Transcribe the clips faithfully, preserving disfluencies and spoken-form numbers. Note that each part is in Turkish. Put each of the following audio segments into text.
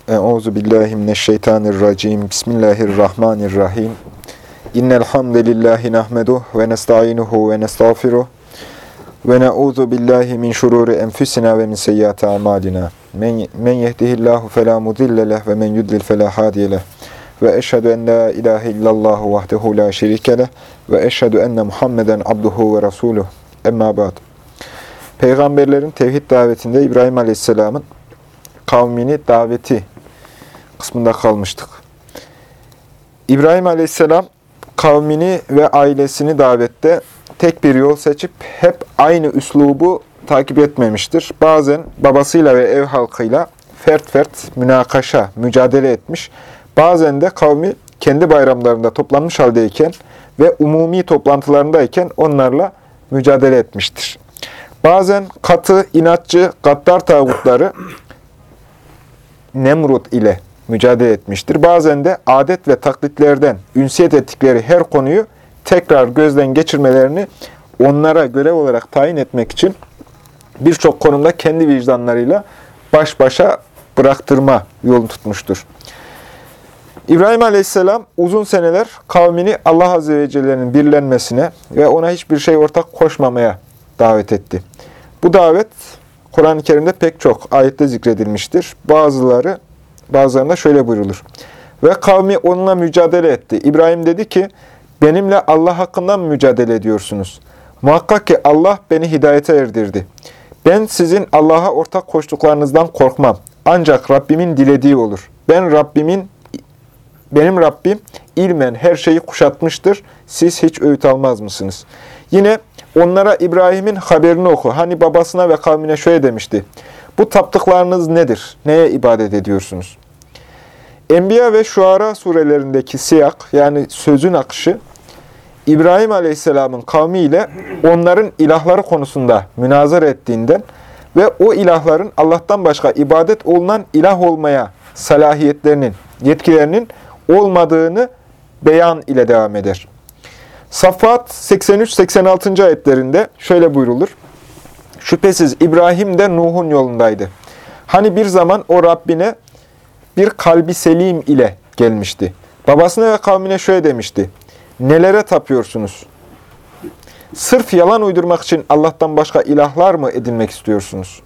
Euzu billahi mineşşeytanirracim. Bismillahirrahmanirrahim. İnnel hamdelellahi nahmeduhu ve nestainuhu ve nestağfiruh. Ve na'uzu billahi min şururi enfusina ve min seyyiati amalina. Men men yehdihillahu fela mudille leh ve men yudlil fela hadiye leh. Ve eşhedü en la ilahe illallah vahdehu la şerike leh ve eşhedü enne Muhammeden abduhu ve resuluh. Emma ba'd. Peygamberlerin tevhid davetinde İbrahim Aleyhisselam'ın kavmini daveti kısmında kalmıştık. İbrahim Aleyhisselam kavmini ve ailesini davette tek bir yol seçip hep aynı üslubu takip etmemiştir. Bazen babasıyla ve ev halkıyla fert fert münakaşa, mücadele etmiş. Bazen de kavmi kendi bayramlarında toplanmış haldeyken ve umumi toplantılarındayken onlarla mücadele etmiştir. Bazen katı, inatçı, gaddar tağutları Nemrut ile mücadele etmiştir. Bazen de adet ve taklitlerden ünsiyet ettikleri her konuyu tekrar gözden geçirmelerini onlara görev olarak tayin etmek için birçok konumda kendi vicdanlarıyla baş başa bıraktırma yolunu tutmuştur. İbrahim Aleyhisselam uzun seneler kavmini Allah Azze ve Celle'nin birlenmesine ve ona hiçbir şey ortak koşmamaya davet etti. Bu davet Kur'an-ı Kerim'de pek çok ayette zikredilmiştir. Bazıları, bazılarında şöyle buyrulur. Ve kavmi onunla mücadele etti. İbrahim dedi ki, benimle Allah hakkında mı mücadele ediyorsunuz? Muhakkak ki Allah beni hidayete erdirdi. Ben sizin Allah'a ortak koştuklarınızdan korkmam. Ancak Rabbimin dilediği olur. Ben Rabbimin, benim Rabbim ilmen her şeyi kuşatmıştır. Siz hiç öğüt almaz mısınız? Yine onlara İbrahim'in haberini oku. Hani babasına ve kavmine şöyle demişti. Bu taptıklarınız nedir? Neye ibadet ediyorsunuz? Enbiya ve Şuara surelerindeki siyak, yani sözün akışı, İbrahim Aleyhisselam'ın kavmiyle onların ilahları konusunda münazara ettiğinden ve o ilahların Allah'tan başka ibadet olunan ilah olmaya salahiyetlerinin, yetkilerinin olmadığını beyan ile devam eder. Saffat seksen üç seksen altı. ayetlerinde şöyle buyrulur. Şüphesiz İbrahim de Nuh'un yolundaydı. Hani bir zaman o Rabbine bir kalbi selim ile gelmişti. Babasına ve kavmine şöyle demişti. Nelere tapıyorsunuz? Sırf yalan uydurmak için Allah'tan başka ilahlar mı edinmek istiyorsunuz?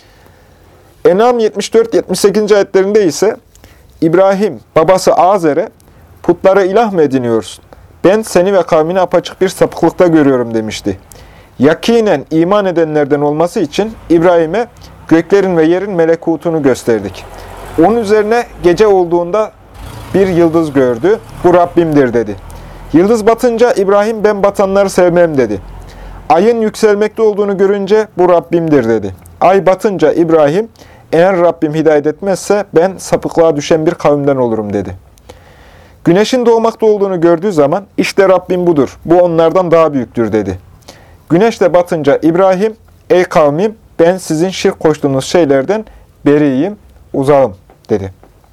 En'am yetmiş dört yetmiş sekiz. ayetlerinde ise İbrahim babası Azer'e putlara ilah mı ediniyorsun? Ben seni ve kavmini apaçık bir sapıklıkta görüyorum demişti. Yakinen iman edenlerden olması için İbrahim'e göklerin ve yerin melekutunu gösterdik. Onun üzerine gece olduğunda bir yıldız gördü. Bu Rabbimdir dedi. Yıldız batınca İbrahim ben batanları sevmem dedi. Ayın yükselmekte olduğunu görünce bu Rabbimdir dedi. Ay batınca İbrahim eğer Rabbim hidayet etmezse ben sapıklığa düşen bir kavimden olurum dedi. Güneşin doğmakta olduğunu gördüğü zaman işte Rabbim budur, bu onlardan daha büyüktür dedi. Güneş de batınca İbrahim, ey kavmim ben sizin şirk koştuğunuz şeylerden beriyim, uzağım dedi.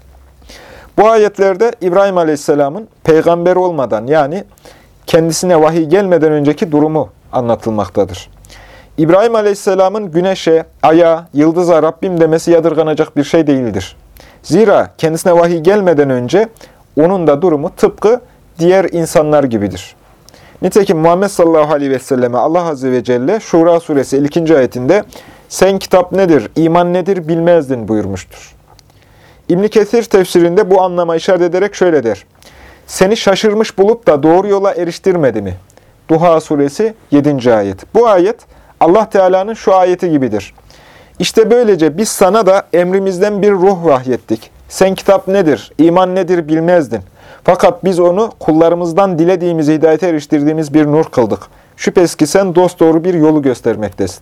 Bu ayetlerde İbrahim Aleyhisselam'ın peygamber olmadan yani kendisine vahiy gelmeden önceki durumu anlatılmaktadır. İbrahim Aleyhisselam'ın güneşe, aya, yıldıza Rabbim demesi yadırganacak bir şey değildir. Zira kendisine vahiy gelmeden önce onun da durumu tıpkı diğer insanlar gibidir. Nitekim Muhammed sallallahu aleyhi ve selleme Allah Azze ve Celle Şura suresi elli ikinci ayetinde sen kitap nedir, iman nedir bilmezdin buyurmuştur. İbn Kesir tefsirinde bu anlama işaret ederek şöyle der. Seni şaşırmış bulup da doğru yola eriştirmedi mi? Duha suresi yedinci ayet. Bu ayet Allah Teala'nın şu ayeti gibidir. İşte böylece biz sana da emrimizden bir ruh vahyettik. Sen kitap nedir, iman nedir bilmezdin. Fakat biz onu kullarımızdan dilediğimizi hidayete eriştirdiğimiz bir nur kıldık. Şüphesiz ki sen dosdoğru bir yolu göstermektesin.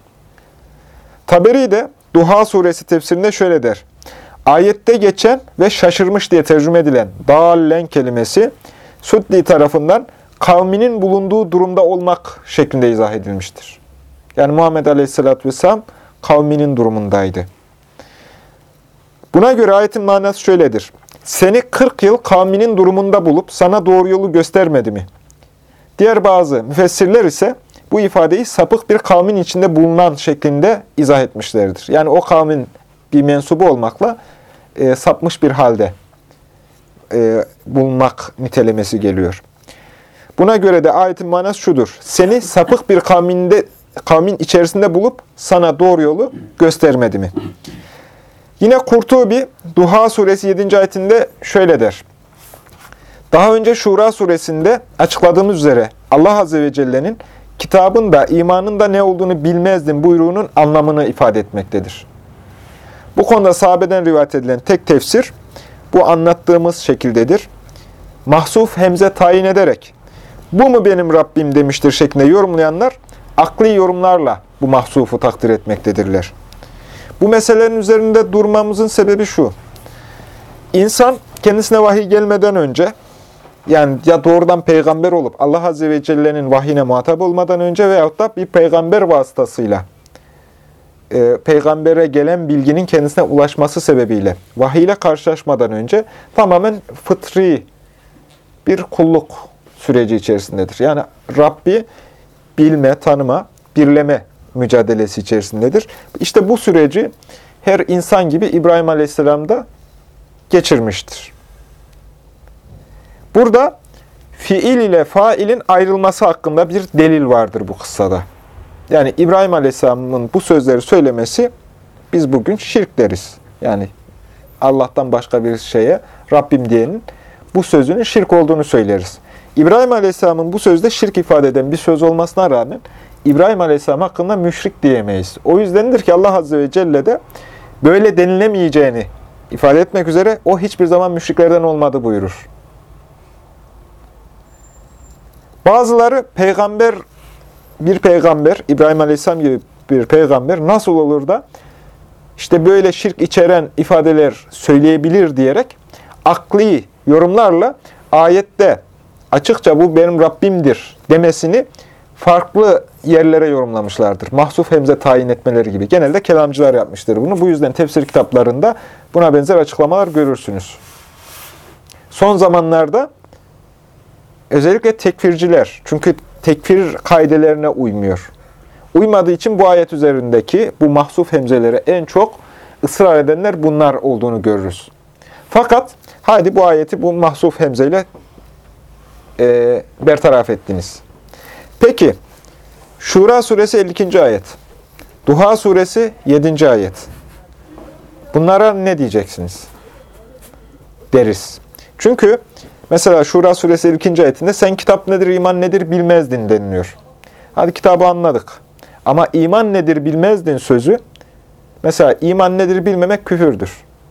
Taberi de Duha suresi tefsirinde şöyle der. Ayette geçen ve şaşırmış diye tercüme edilen dâllen kelimesi Suddi tarafından kavminin bulunduğu durumda olmak şeklinde izah edilmiştir. Yani Muhammed Aleyhisselatü Vesselam kavminin durumundaydı. Buna göre ayetin manası şöyledir. Seni kırk yıl kavminin durumunda bulup sana doğru yolu göstermedi mi? Diğer bazı müfessirler ise bu ifadeyi sapık bir kavmin içinde bulunan şeklinde izah etmişlerdir. Yani o kavmin bir mensubu olmakla e, sapmış bir halde e, bulunmak nitelemesi geliyor. Buna göre de ayetin manası şudur. Seni sapık bir kavminde, kavmin içerisinde bulup sana doğru yolu göstermedi mi? Yine Kurtubi, Duha suresi yedinci ayetinde şöyle der. Daha önce Şura suresinde açıkladığımız üzere Allah Azze ve Celle'nin kitabın da imanın da ne olduğunu bilmezdim buyruğunun anlamını ifade etmektedir. Bu konuda sahabeden rivayet edilen tek tefsir bu anlattığımız şekildedir. Mahsuf hemze tayin ederek bu mu benim Rabbim demiştir şeklinde yorumlayanlar akli yorumlarla bu mahsufu takdir etmektedirler. Bu meselelerin üzerinde durmamızın sebebi şu. İnsan kendisine vahiy gelmeden önce, yani ya doğrudan peygamber olup Allah Azze ve Celle'nin vahyine muhatap olmadan önce veyahut da bir peygamber vasıtasıyla e, peygambere gelen bilginin kendisine ulaşması sebebiyle vahiy ile karşılaşmadan önce tamamen fıtri bir kulluk süreci içerisindedir. Yani Rabbi bilme, tanıma, birleme mücadelesi içerisindedir. İşte bu süreci her insan gibi İbrahim Aleyhisselam da geçirmiştir. Burada fiil ile failin ayrılması hakkında bir delil vardır bu kıssada. Yani İbrahim Aleyhisselam'ın bu sözleri söylemesi biz bugün şirk deriz. Yani Allah'tan başka bir şeye Rabbim diyenin bu sözünün şirk olduğunu söyleriz. İbrahim Aleyhisselam'ın bu sözde şirk ifade eden bir söz olmasına rağmen İbrahim Aleyhisselam hakkında müşrik diyemeyiz. O yüzdendir ki Allah Azze ve Celle de böyle denilemeyeceğini ifade etmek üzere o hiçbir zaman müşriklerden olmadı buyurur. Bazıları peygamber, bir peygamber, İbrahim Aleyhisselam gibi bir peygamber nasıl olur da işte böyle şirk içeren ifadeler söyleyebilir diyerek akli yorumlarla ayette açıkça bu benim Rabbimdir demesini farklı yerlere yorumlamışlardır. Mahsuf hemze tayin etmeleri gibi. Genelde kelamcılar yapmıştır bunu. Bu yüzden tefsir kitaplarında buna benzer açıklamalar görürsünüz. Son zamanlarda özellikle tekfirciler, çünkü tekfir kaidelerine uymuyor. Uymadığı için bu ayet üzerindeki bu mahsuf hemzelere en çok ısrar edenler bunlar olduğunu görürüz. Fakat haydi bu ayeti bu mahsuf hemzeyle e, bertaraf ettiniz. Peki, Şura suresi elli ikinci ayet, Duha suresi yedinci ayet. Bunlara ne diyeceksiniz? Deriz. Çünkü mesela Şura suresi elli ikinci ayetinde sen kitap nedir, iman nedir bilmezdin deniliyor. Hadi kitabı anladık. Ama iman nedir bilmezdin sözü, mesela iman nedir bilmemek küfürdür.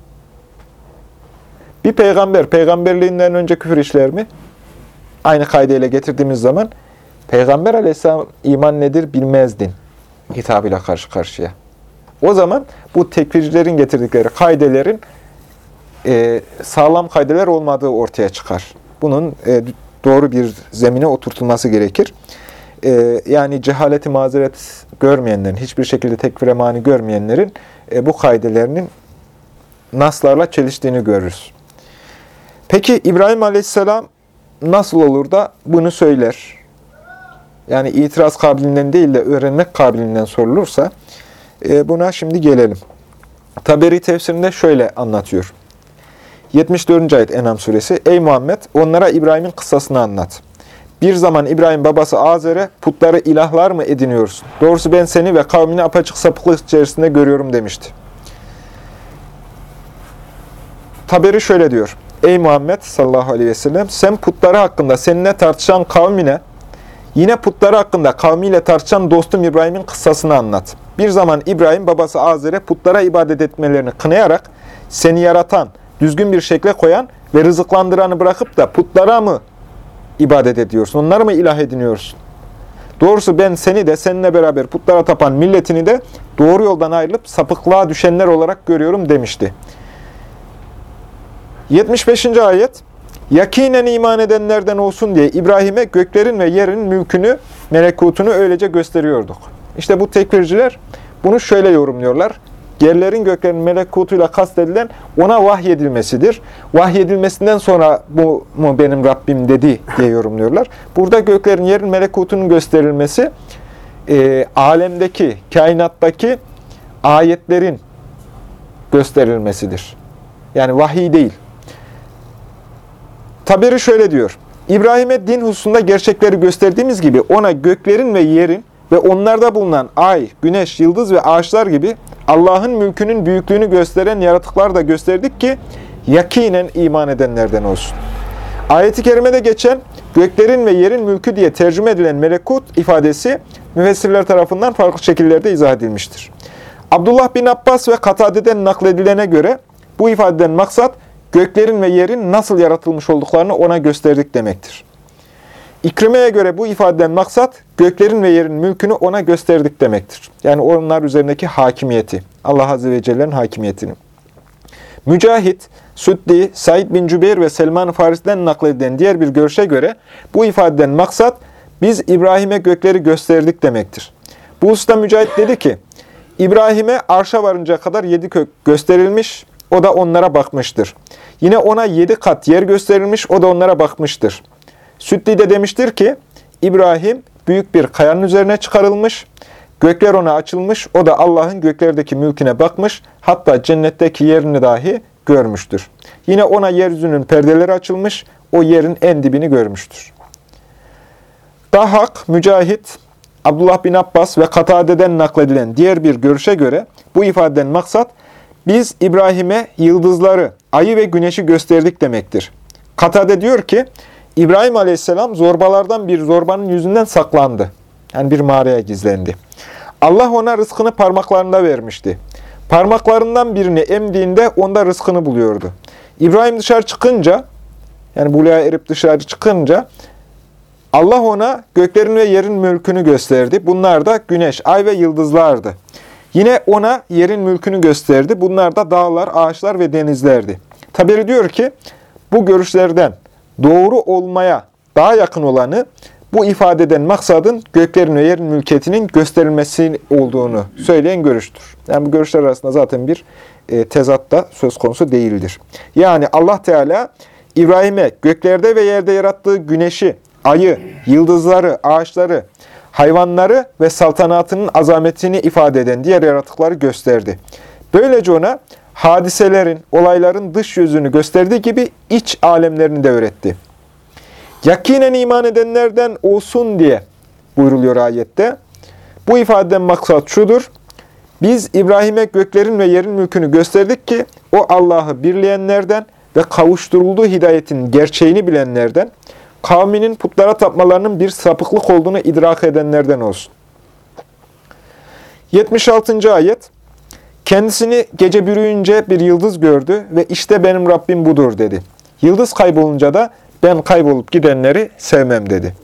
Bir peygamber, peygamberliğinden önce küfür işler mi? Aynı kaideyle getirdiğimiz zaman, Peygamber Aleyhisselam iman nedir bilmezdin hitabıyla karşı karşıya. O zaman bu tekfircilerin getirdikleri kaidelerin e, sağlam kaideler olmadığı ortaya çıkar. Bunun e, doğru bir zemine oturtulması gerekir. E, yani cehaleti mazeret görmeyenlerin, hiçbir şekilde tekfire mani görmeyenlerin e, bu kaidelerinin naslarla çeliştiğini görürüz. Peki İbrahim Aleyhisselam nasıl olur da bunu söyler? Yani itiraz kabiliğinden değil de öğrenmek kabiliğinden sorulursa e, buna şimdi gelelim. Taberi tefsirinde şöyle anlatıyor. yetmiş dördüncü ayet En'am suresi. Ey Muhammed! Onlara İbrahim'in kıssasını anlat. Bir zaman İbrahim babası Azer'e putları ilahlar mı ediniyorsun? Doğrusu ben seni ve kavmini apaçık sapıklık içerisinde görüyorum demişti. Taberi şöyle diyor. Ey Muhammed sallallahu aleyhi ve sellem! Sen putları hakkında seninle tartışan kavmine, yine putları hakkında kavmiyle tartışan dostum İbrahim'in kıssasını anlat. Bir zaman İbrahim babası Azer'e putlara ibadet etmelerini kınayarak seni yaratan, düzgün bir şekle koyan ve rızıklandıranı bırakıp da putlara mı ibadet ediyorsun? Onları mı ilah ediniyorsun? Doğrusu ben seni de seninle beraber putlara tapan milletini de doğru yoldan ayrılıp sapıklığa düşenler olarak görüyorum demişti. yetmiş beşinci ayet. Yakinen iman edenlerden olsun diye İbrahim'e göklerin ve yerin mülkünü, melekutunu öylece gösteriyorduk. İşte bu tekfirciler bunu şöyle yorumluyorlar. Yerlerin göklerin melekutuyla kastedilen ona vahyedilmesidir. Vahyedilmesinden sonra bu mu benim Rabbim dedi diye yorumluyorlar. Burada göklerin yerin melekutunun gösterilmesi e, alemdeki, kainattaki ayetlerin gösterilmesidir. Yani vahiy değil. Taberi şöyle diyor. İbrahim'e din hususunda gerçekleri gösterdiğimiz gibi ona göklerin ve yerin ve onlarda bulunan ay, güneş, yıldız ve ağaçlar gibi Allah'ın mülkünün büyüklüğünü gösteren yaratıklar da gösterdik ki yakinen iman edenlerden olsun. Ayet-i kerimede geçen göklerin ve yerin mülkü diye tercüme edilen melekut ifadesi müfessirler tarafından farklı şekillerde izah edilmiştir. Abdullah bin Abbas ve Katade'den nakledilene göre bu ifadeden maksat göklerin ve yerin nasıl yaratılmış olduklarını ona gösterdik demektir. İkrime'ye göre bu ifadeden maksat göklerin ve yerin mülkünü ona gösterdik demektir. Yani onlar üzerindeki hakimiyeti, Allah Azze ve Celle'nin hakimiyetini. Mücahit, Süddi, Said bin Cübeyr ve Selman-ı Faris'ten nakledilen diğer bir görüşe göre bu ifadeden maksat biz İbrahim'e gökleri gösterdik demektir. Bu usta Mücahit dedi ki, İbrahim'e arşa varınca kadar yedi kök gösterilmiş, o da onlara bakmıştır. Yine ona yedi kat yer gösterilmiş, o da onlara bakmıştır. Süddi de demiştir ki, İbrahim büyük bir kayanın üzerine çıkarılmış, gökler ona açılmış, o da Allah'ın göklerdeki mülküne bakmış, hatta cennetteki yerini dahi görmüştür. Yine ona yeryüzünün perdeleri açılmış, o yerin en dibini görmüştür. Dahak, Mücahit, Abdullah bin Abbas ve Katade'den nakledilen diğer bir görüşe göre bu ifadeden maksat, biz İbrahim'e yıldızları, ayı ve güneşi gösterdik demektir. Katade diyor ki, İbrahim Aleyhisselam zorbalardan bir zorbanın yüzünden saklandı. Yani bir mağaraya gizlendi. Allah ona rızkını parmaklarında vermişti. Parmaklarından birini emdiğinde onda rızkını buluyordu. İbrahim dışarı çıkınca, yani buluğa erip dışarı çıkınca, Allah ona göklerin ve yerin mülkünü gösterdi. Bunlar da güneş, ay ve yıldızlardı. Yine ona yerin mülkünü gösterdi. Bunlar da dağlar, ağaçlar ve denizlerdi. Taberi diyor ki, bu görüşlerden doğru olmaya daha yakın olanı, bu ifadeden maksadın göklerin ve yerin mülkiyetinin gösterilmesi olduğunu söyleyen görüştür. Yani bu görüşler arasında zaten bir e, tezat da söz konusu değildir. Yani Allah Teala İbrahim'e göklerde ve yerde yarattığı güneşi, ayı, yıldızları, ağaçları, hayvanları ve saltanatının azametini ifade eden diğer yaratıkları gösterdi. Böylece ona hadiselerin, olayların dış yüzünü gösterdiği gibi iç alemlerini de öğretti. Yakinen iman edenlerden olsun diye buyruluyor ayette. Bu ifadeden maksat şudur. Biz İbrahim'e göklerin ve yerin mülkünü gösterdik ki o Allah'ı birleyenlerden ve kavuşturulduğu hidayetin gerçeğini bilenlerden, kavminin putlara tapmalarının bir sapıklık olduğunu idrak edenlerden olsun. yetmiş altıncı ayet. Kendisini gece bürüyünce bir yıldız gördü ve işte benim Rabbim budur dedi. Yıldız kaybolunca da ben kaybolup gidenleri sevmem dedi.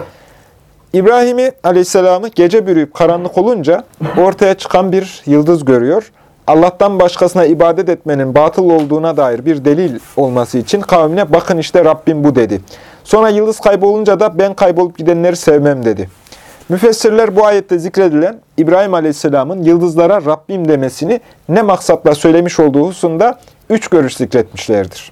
İbrahim'i Aleyhisselam'ı gece bürüyüp karanlık olunca ortaya çıkan bir yıldız görüyor. Allah'tan başkasına ibadet etmenin batıl olduğuna dair bir delil olması için kavmine bakın işte Rabbim bu dedi. Sonra yıldız kaybolunca da ben kaybolup gidenleri sevmem dedi. Müfessirler bu ayette zikredilen İbrahim Aleyhisselam'ın yıldızlara Rabbim demesini ne maksatla söylemiş olduğu hususunda üç görüş zikretmişlerdir.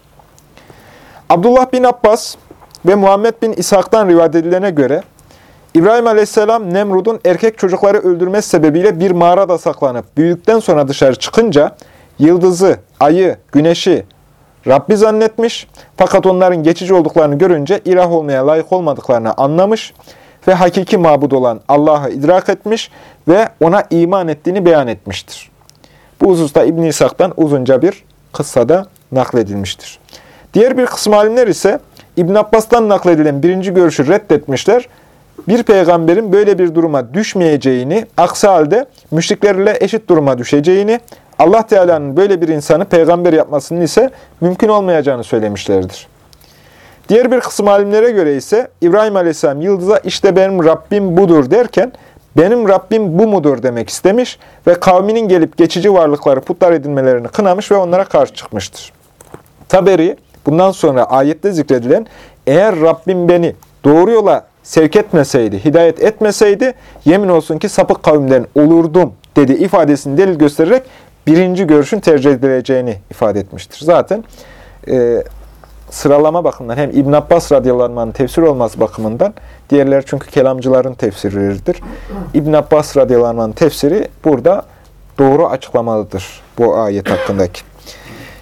Abdullah bin Abbas ve Muhammed bin İshak'tan rivayet edilene göre İbrahim Aleyhisselam Nemrud'un erkek çocukları öldürmesi sebebiyle bir mağarada saklanıp büyüdükten sonra dışarı çıkınca yıldızı, ayı, güneşi Rabbi zannetmiş fakat onların geçici olduklarını görünce ilah olmaya layık olmadıklarını anlamış ve hakiki mabud olan Allah'ı idrak etmiş ve ona iman ettiğini beyan etmiştir. Bu hususta İbn-i İshak'tan uzunca bir kıssada nakledilmiştir. Diğer bir kısım alimler ise İbn Abbas'tan nakledilen birinci görüşü reddetmişler. Bir peygamberin böyle bir duruma düşmeyeceğini, aksi halde müşriklerle eşit duruma düşeceğini, Allah Teala'nın böyle bir insanı peygamber yapmasının ise mümkün olmayacağını söylemişlerdir. Diğer bir kısım alimlere göre ise İbrahim Aleyhisselam yıldıza işte benim Rabbim budur derken benim Rabbim bu mudur demek istemiş ve kavminin gelip geçici varlıkları putlar edinmelerini kınamış ve onlara karşı çıkmıştır. Taberi bundan sonra ayette zikredilen eğer Rabbim beni doğru yola sevk etmeseydi, hidayet etmeseydi yemin olsun ki sapık kavimden olurdum dedi ifadesini delil göstererek birinci görüşün tercih edileceğini ifade etmiştir. Zaten e, sıralama bakımından hem İbn Abbas radıyallahu anh'ın tefsir olması bakımından diğerleri çünkü kelamcıların tefsirleridir. İbn Abbas radıyallahu anh'ın tefsiri burada doğru açıklamalıdır bu ayet hakkındaki.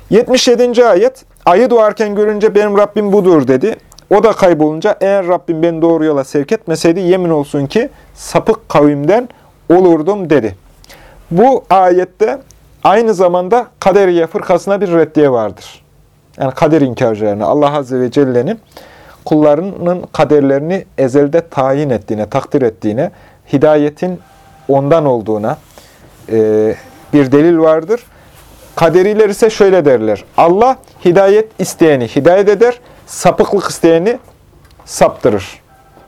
yetmiş yedinci ayet, ayı doğarken görünce benim Rabbim budur dedi. O da kaybolunca eğer Rabbim beni doğru yola sevk etmeseydi yemin olsun ki sapık kavimden olurdum dedi. Bu ayette aynı zamanda kaderiye fırkasına bir reddiye vardır. Yani kader inkarcılarına, Allah Azze ve Celle'nin kullarının kaderlerini ezelde tayin ettiğine, takdir ettiğine, hidayetin ondan olduğuna e, bir delil vardır. Kaderiler ise şöyle derler: Allah hidayet isteyeni hidayet eder, sapıklık isteyeni saptırır.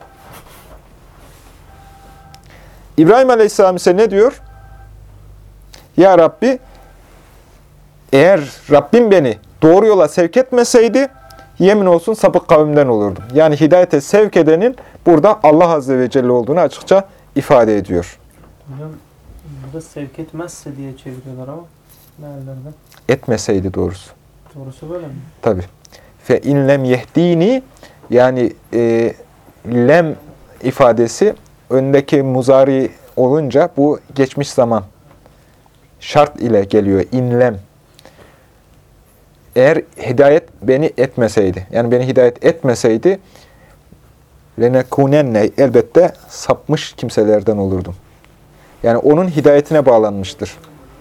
İbrahim Aleyhisselam ise ne diyor? Ya Rabbi, eğer Rabbim beni doğru yola sevk etmeseydi, yemin olsun sapık kavimden olurdum. Yani hidayete sevk edenin burada Allah Azze ve Celle olduğunu açıkça ifade ediyor. Hocam burada sevk etmezse diye çeviriyorlar ama meallerden. Etmeseydi doğrusu. Doğrusu böyle mi? Tabii. Fe in lem yehdini, yani e, lem ifadesi öndeki muzari olunca bu geçmiş zaman şart ile geliyor. İnlem. Eğer hidayet beni etmeseydi, yani beni hidayet etmeseydi, lenekunenne, elbette sapmış kimselerden olurdum. Yani onun hidayetine bağlanmıştır.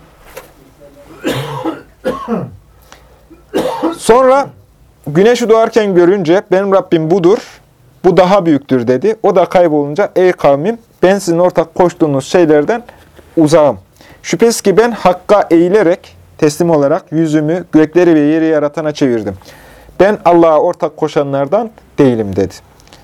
Sonra güneşi doğarken görünce benim Rabbim budur, bu daha büyüktür dedi. O da kaybolunca ey kavmim, ben sizin ortak koştuğunuz şeylerden uzağım. Şüphesiz ki ben Hakk'a eğilerek, teslim olarak yüzümü gökleri ve yeri yaratana çevirdim. Ben Allah'a ortak koşanlardan değilim dedi.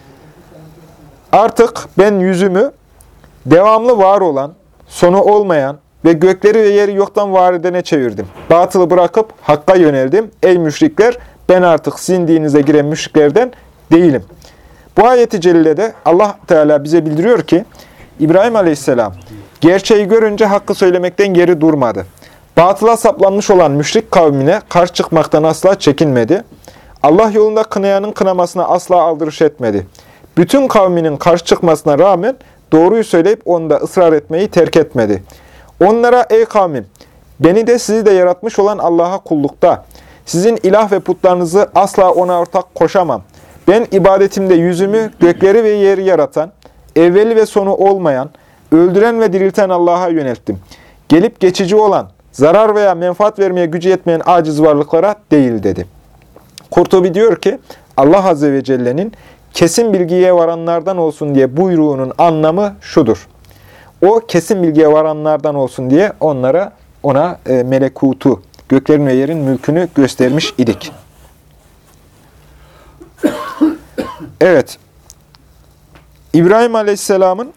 Artık ben yüzümü devamlı var olan, sonu olmayan ve gökleri ve yeri yoktan var edene çevirdim. Batılı bırakıp Hakk'a yöneldim. Ey müşrikler, ben artık sizin dininize giren müşriklerden değilim. Bu ayet-i celilede Allah Teala bize bildiriyor ki, İbrahim Aleyhisselam gerçeği görünce hakkı söylemekten geri durmadı. Batıla saplanmış olan müşrik kavmine karşı çıkmaktan asla çekinmedi. Allah yolunda kınayanın kınamasına asla aldırış etmedi. Bütün kavminin karşı çıkmasına rağmen doğruyu söyleyip onda ısrar etmeyi terk etmedi. Onlara ey kavmim, beni de sizi de yaratmış olan Allah'a kullukta, sizin ilah ve putlarınızı asla ona ortak koşamam. Ben ibadetimde yüzümü gökleri ve yeri yaratan, evveli ve sonu olmayan, öldüren ve dirilten Allah'a yönelttim. Gelip geçici olan, zarar veya menfaat vermeye gücü yetmeyen aciz varlıklara değil dedi. Kurtubi diyor ki, Allah Azze ve Celle'nin kesin bilgiye varanlardan olsun diye buyruğunun anlamı şudur. O kesin bilgiye varanlardan olsun diye onlara, ona e, melekutu, göklerin ve yerin mülkünü göstermiş idik. Evet, İbrahim Aleyhisselam'ın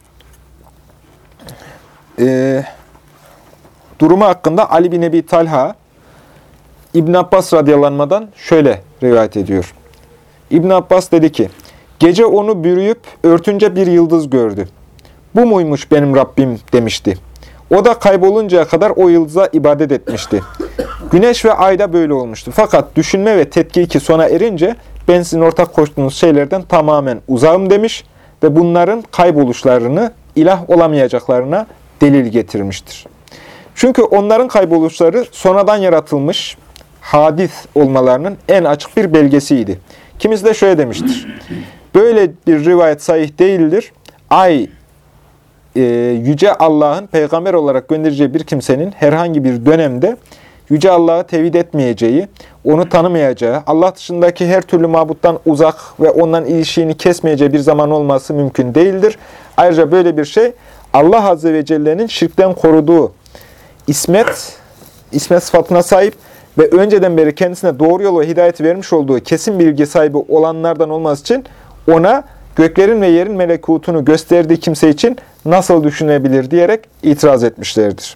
e, durumu hakkında Ali bin Ebi Talha, İbn Abbas radıyallahu anh'dan şöyle rivayet ediyor. İbn Abbas dedi ki, gece onu bürüyüp örtünce bir yıldız gördü. Bu muymuş benim Rabbim demişti. O da kayboluncaya kadar o yıldıza ibadet etmişti. Güneş ve ay da böyle olmuştu. Fakat düşünme ve tetkiki sona erince ben sizin ortak koştuğunuz şeylerden tamamen uzağım demiş ve bunların kayboluşlarını ilah olamayacaklarına delil getirmiştir. Çünkü onların kayboluşları sonradan yaratılmış hadis olmalarının en açık bir belgesiydi. Kimisi de şöyle demiştir. Böyle bir rivayet sahih değildir. Ay, e, Yüce Allah'ın peygamber olarak göndereceği bir kimsenin herhangi bir dönemde Yüce Allah'ı tevhid etmeyeceği, onu tanımayacağı, Allah dışındaki her türlü mabuttan uzak ve ondan ilişiğini kesmeyeceği bir zaman olması mümkün değildir. Ayrıca böyle bir şey Allah Azze ve Celle'nin şirkten koruduğu İsmet, İsmet sıfatına sahip ve önceden beri kendisine doğru yol ve hidayeti vermiş olduğu kesin bilgi sahibi olanlardan olması için ona göklerin ve yerin melekutunu gösterdiği kimse için nasıl düşünebilir diyerek itiraz etmişlerdir.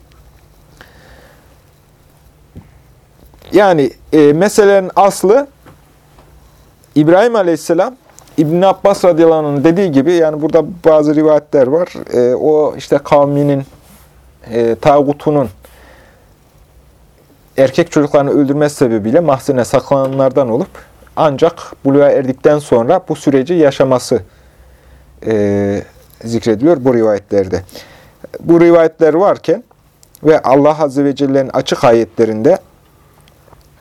Yani e, meselenin aslı İbrahim Aleyhisselam İbn Abbas radıyallahu anh'ın dediği gibi, yani burada bazı rivayetler var. E, o işte kavminin e, tağutunun erkek çocuklarını öldürmesi sebebiyle mahzene saklananlardan olup ancak buluğa erdikten sonra bu süreci yaşaması e, zikrediliyor bu rivayetlerde. Bu rivayetler varken ve Allah Azze ve Celle'nin açık ayetlerinde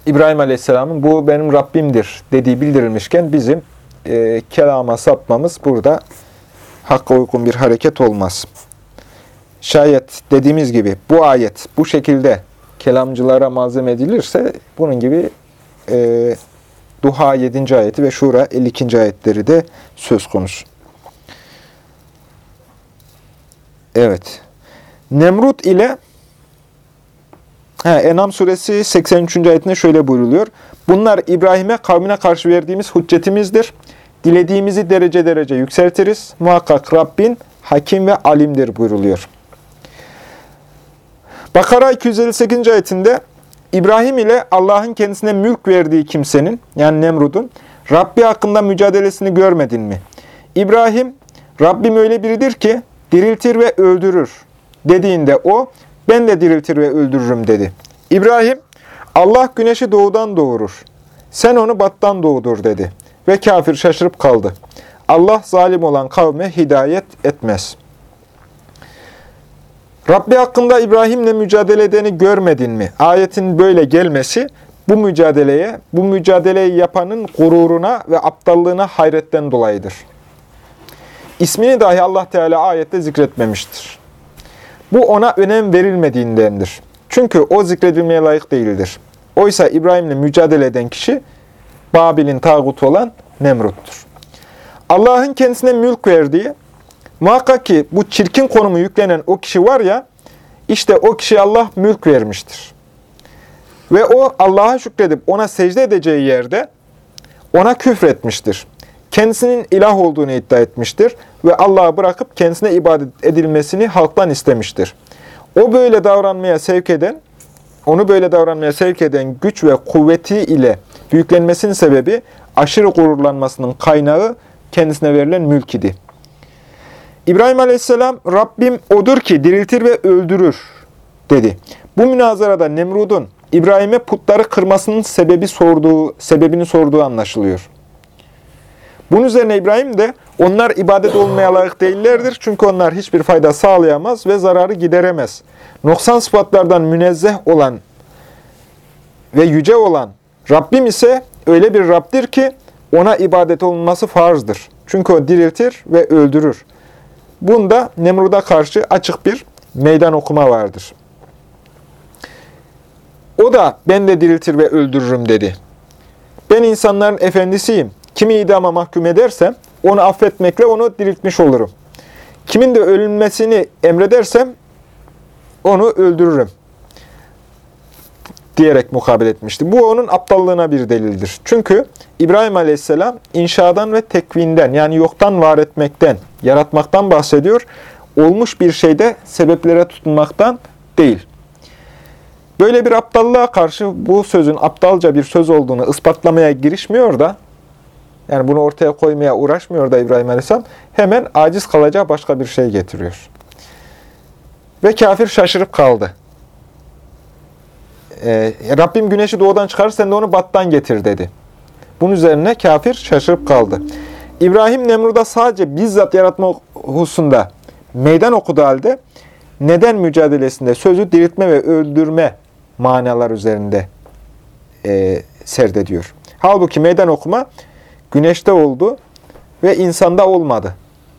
İbrahim Aleyhisselam'ın bu benim Rabbimdir dediği bildirilmişken bizim e, kelama sapmamız burada hakka uygun bir hareket olmaz. Şayet dediğimiz gibi bu ayet bu şekilde kelamcılara malzeme edilirse bunun gibi e, Duha yedinci ayeti ve Şura elli ikinci ayetleri de söz konusu. Evet. Nemrut ile he, En'am suresi seksen üçüncü ayetinde şöyle buyruluyor. Bunlar İbrahim'e kavmine karşı verdiğimiz hüccetimizdir. Dilediğimizi derece derece yükseltiriz. Muhakkak Rabbin hakim ve alimdir buyruluyor. Bakara iki yüz elli sekizinci ayetinde İbrahim ile Allah'ın kendisine mülk verdiği kimsenin, yani Nemrud'un, Rabbi hakkında mücadelesini görmedin mi? İbrahim, Rabbim öyle biridir ki diriltir ve öldürür dediğinde o, ben de diriltir ve öldürürüm dedi. İbrahim, Allah güneşi doğudan doğurur. Sen onu battan doğudur dedi. Ve kafir şaşırıp kaldı. Allah zalim olan kavme hidayet etmez. Rabbi hakkında İbrahim'le mücadele edeni görmedin mi? Ayetin böyle gelmesi bu mücadeleye, bu mücadeleyi yapanın gururuna ve aptallığına hayretten dolayıdır. İsmini dahi Allah Teala ayette zikretmemiştir. Bu ona önem verilmediğindendir. Çünkü o zikredilmeye layık değildir. Oysa İbrahim'le mücadele eden kişi Babil'in tağutu olan Nemrut'tur. Allah'ın kendisine mülk verdiği, muhakkak ki bu çirkin konumu yüklenen o kişi var ya, işte o kişiye Allah mülk vermiştir. Ve o Allah'a şükredip ona secde edeceği yerde ona küfretmiştir. Kendisinin ilah olduğunu iddia etmiştir ve Allah'ı bırakıp kendisine ibadet edilmesini halktan istemiştir. O böyle davranmaya sevk eden, onu böyle davranmaya sevk eden güç ve kuvveti ile büyüklenmesinin sebebi aşırı gururlanmasının kaynağı kendisine verilen mülk idi. İbrahim Aleyhisselam, Rabbim odur ki diriltir ve öldürür dedi. Bu münazarada Nemrud'un İbrahim'e putları kırmasının sebebi sorduğu, sebebini sorduğu anlaşılıyor. Bunun üzerine İbrahim de onlar ibadet olmaya layık değillerdir. Çünkü onlar hiçbir fayda sağlayamaz ve zararı gideremez. Noksan sıfatlardan münezzeh olan ve yüce olan Rabbim ise öyle bir Rab'dir ki ona ibadet olunması farzdır. Çünkü o diriltir ve öldürür. Bunda Nemrud'a karşı açık bir meydan okuma vardır. O da ben de diriltir ve öldürürüm dedi. Ben insanların efendisiyim. Kimi idama mahkum edersem onu affetmekle onu diriltmiş olurum. Kimin de ölünmesini emredersem onu öldürürüm diyerek mukabele etmişti. Bu onun aptallığına bir delildir. Çünkü İbrahim Aleyhisselam inşadan ve tekvinden, yani yoktan var etmekten, yaratmaktan bahsediyor. Olmuş bir şeyde sebeplere tutunmaktan değil. Böyle bir aptallığa karşı bu sözün aptalca bir söz olduğunu ispatlamaya girişmiyor da, yani bunu ortaya koymaya uğraşmıyor da İbrahim Aleyhisselam, hemen aciz kalacağı başka bir şey getiriyor. Ve kafir şaşırıp kaldı. Ee, Rabbim güneşi doğudan çıkarır, sen de onu battan getir dedi. Bunun üzerine kafir şaşırıp kaldı. İbrahim Nemrud'a sadece bizzat yaratma hususunda meydan okuduğu halde neden mücadelesinde sözü diriltme ve öldürme manalar üzerinde e, serdediyor. Halbuki meydan okuma güneşte oldu ve insanda olmadı.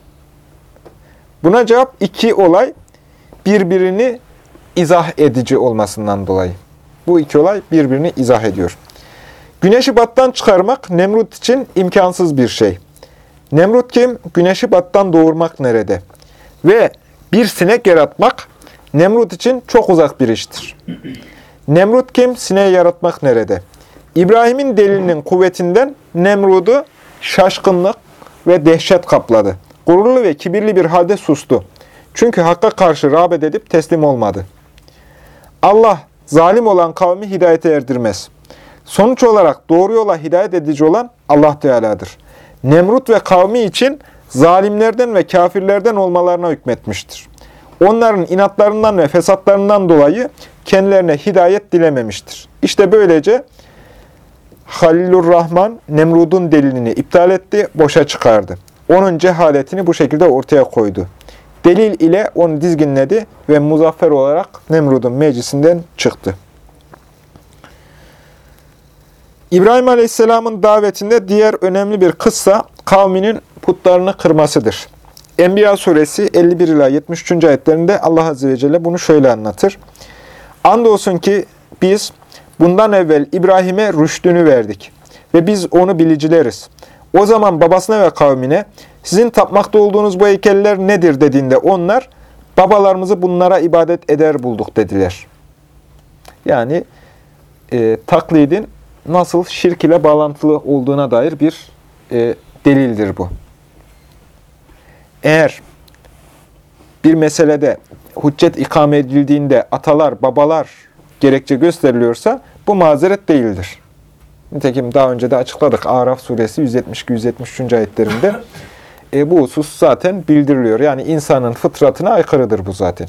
Buna cevap iki olay birbirini izah edici olmasından dolayı. Bu iki olay birbirini izah ediyor. Güneşi battan çıkarmak Nemrut için imkansız bir şey. Nemrut kim? Güneşi battan doğurmak nerede? Ve bir sinek yaratmak Nemrut için çok uzak bir iştir. Nemrut kim? Sineği yaratmak nerede? İbrahim'in delilinin kuvvetinden Nemrud'u şaşkınlık ve dehşet kapladı. Gururlu ve kibirli bir halde sustu. Çünkü Hakk'a karşı rağbet edip teslim olmadı. Allah zalim olan kavmi hidayete erdirmez. Sonuç olarak doğru yola hidayet edici olan Allah Teala'dır. Nemrut ve kavmi için zalimlerden ve kafirlerden olmalarına hükmetmiştir. Onların inatlarından ve fesatlarından dolayı kendilerine hidayet dilememiştir. İşte böylece Halilur Rahman Nemrud'un delilini iptal etti, boşa çıkardı. Onun cehaletini bu şekilde ortaya koydu. Delil ile onu dizginledi ve muzaffer olarak Nemrud'un meclisinden çıktı. İbrahim Aleyhisselam'ın davetinde diğer önemli bir kıssa kavminin putlarını kırmasıdır. Enbiya suresi elli bir ila yetmiş üçüncü ayetlerinde Allah Azze ve Celle bunu şöyle anlatır. Andolsun ki biz bundan evvel İbrahim'e rüştünü verdik ve biz onu bilicileriz. O zaman babasına ve kavmine sizin tapmakta olduğunuz bu heykeller nedir dediğinde onlar babalarımızı bunlara ibadet eder bulduk dediler. Yani e, taklidin nasıl şirk ile bağlantılı olduğuna dair bir e, delildir bu. Eğer bir meselede hüccet ikame edildiğinde atalar, babalar gerekçe gösteriliyorsa bu mazeret değildir. Nitekim daha önce de açıkladık. Araf suresi yüz yetmiş iki yüz yetmiş üçüncü ayetlerinde e, bu husus zaten bildiriliyor. Yani insanın fıtratına aykırıdır bu zaten.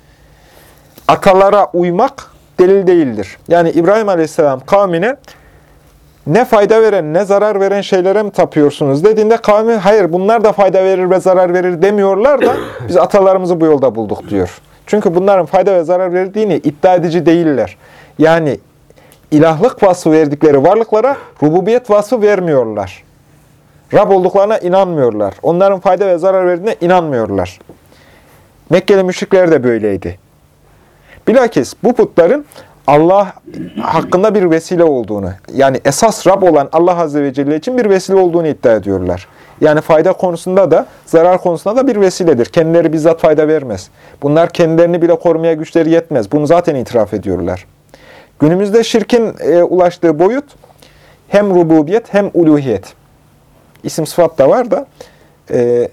Atalara uymak delil değildir. Yani İbrahim Aleyhisselam kavmine ne fayda veren ne zarar veren şeylere mi tapıyorsunuz dediğinde kavmi hayır bunlar da fayda verir ve zarar verir demiyorlar da biz atalarımızı bu yolda bulduk diyor. Çünkü bunların fayda ve zarar verdiğini iddia edici değiller. Yani ilahlık vasfı verdikleri varlıklara rububiyet vasfı vermiyorlar. Rab olduklarına inanmıyorlar. Onların fayda ve zarar verdiğine inanmıyorlar. Mekkeli müşrikler de böyleydi. Bilakis bu putların Allah hakkında bir vesile olduğunu, yani esas Rab olan Allah Azze ve Celle için bir vesile olduğunu iddia ediyorlar. Yani fayda konusunda da, zarar konusunda da bir vesiledir. Kendileri bizzat fayda vermez. Bunlar kendilerini bile korumaya güçleri yetmez. Bunu zaten itiraf ediyorlar. Günümüzde şirkin e, ulaştığı boyut hem rububiyet hem uluhiyet. İsim sıfat da var da. E,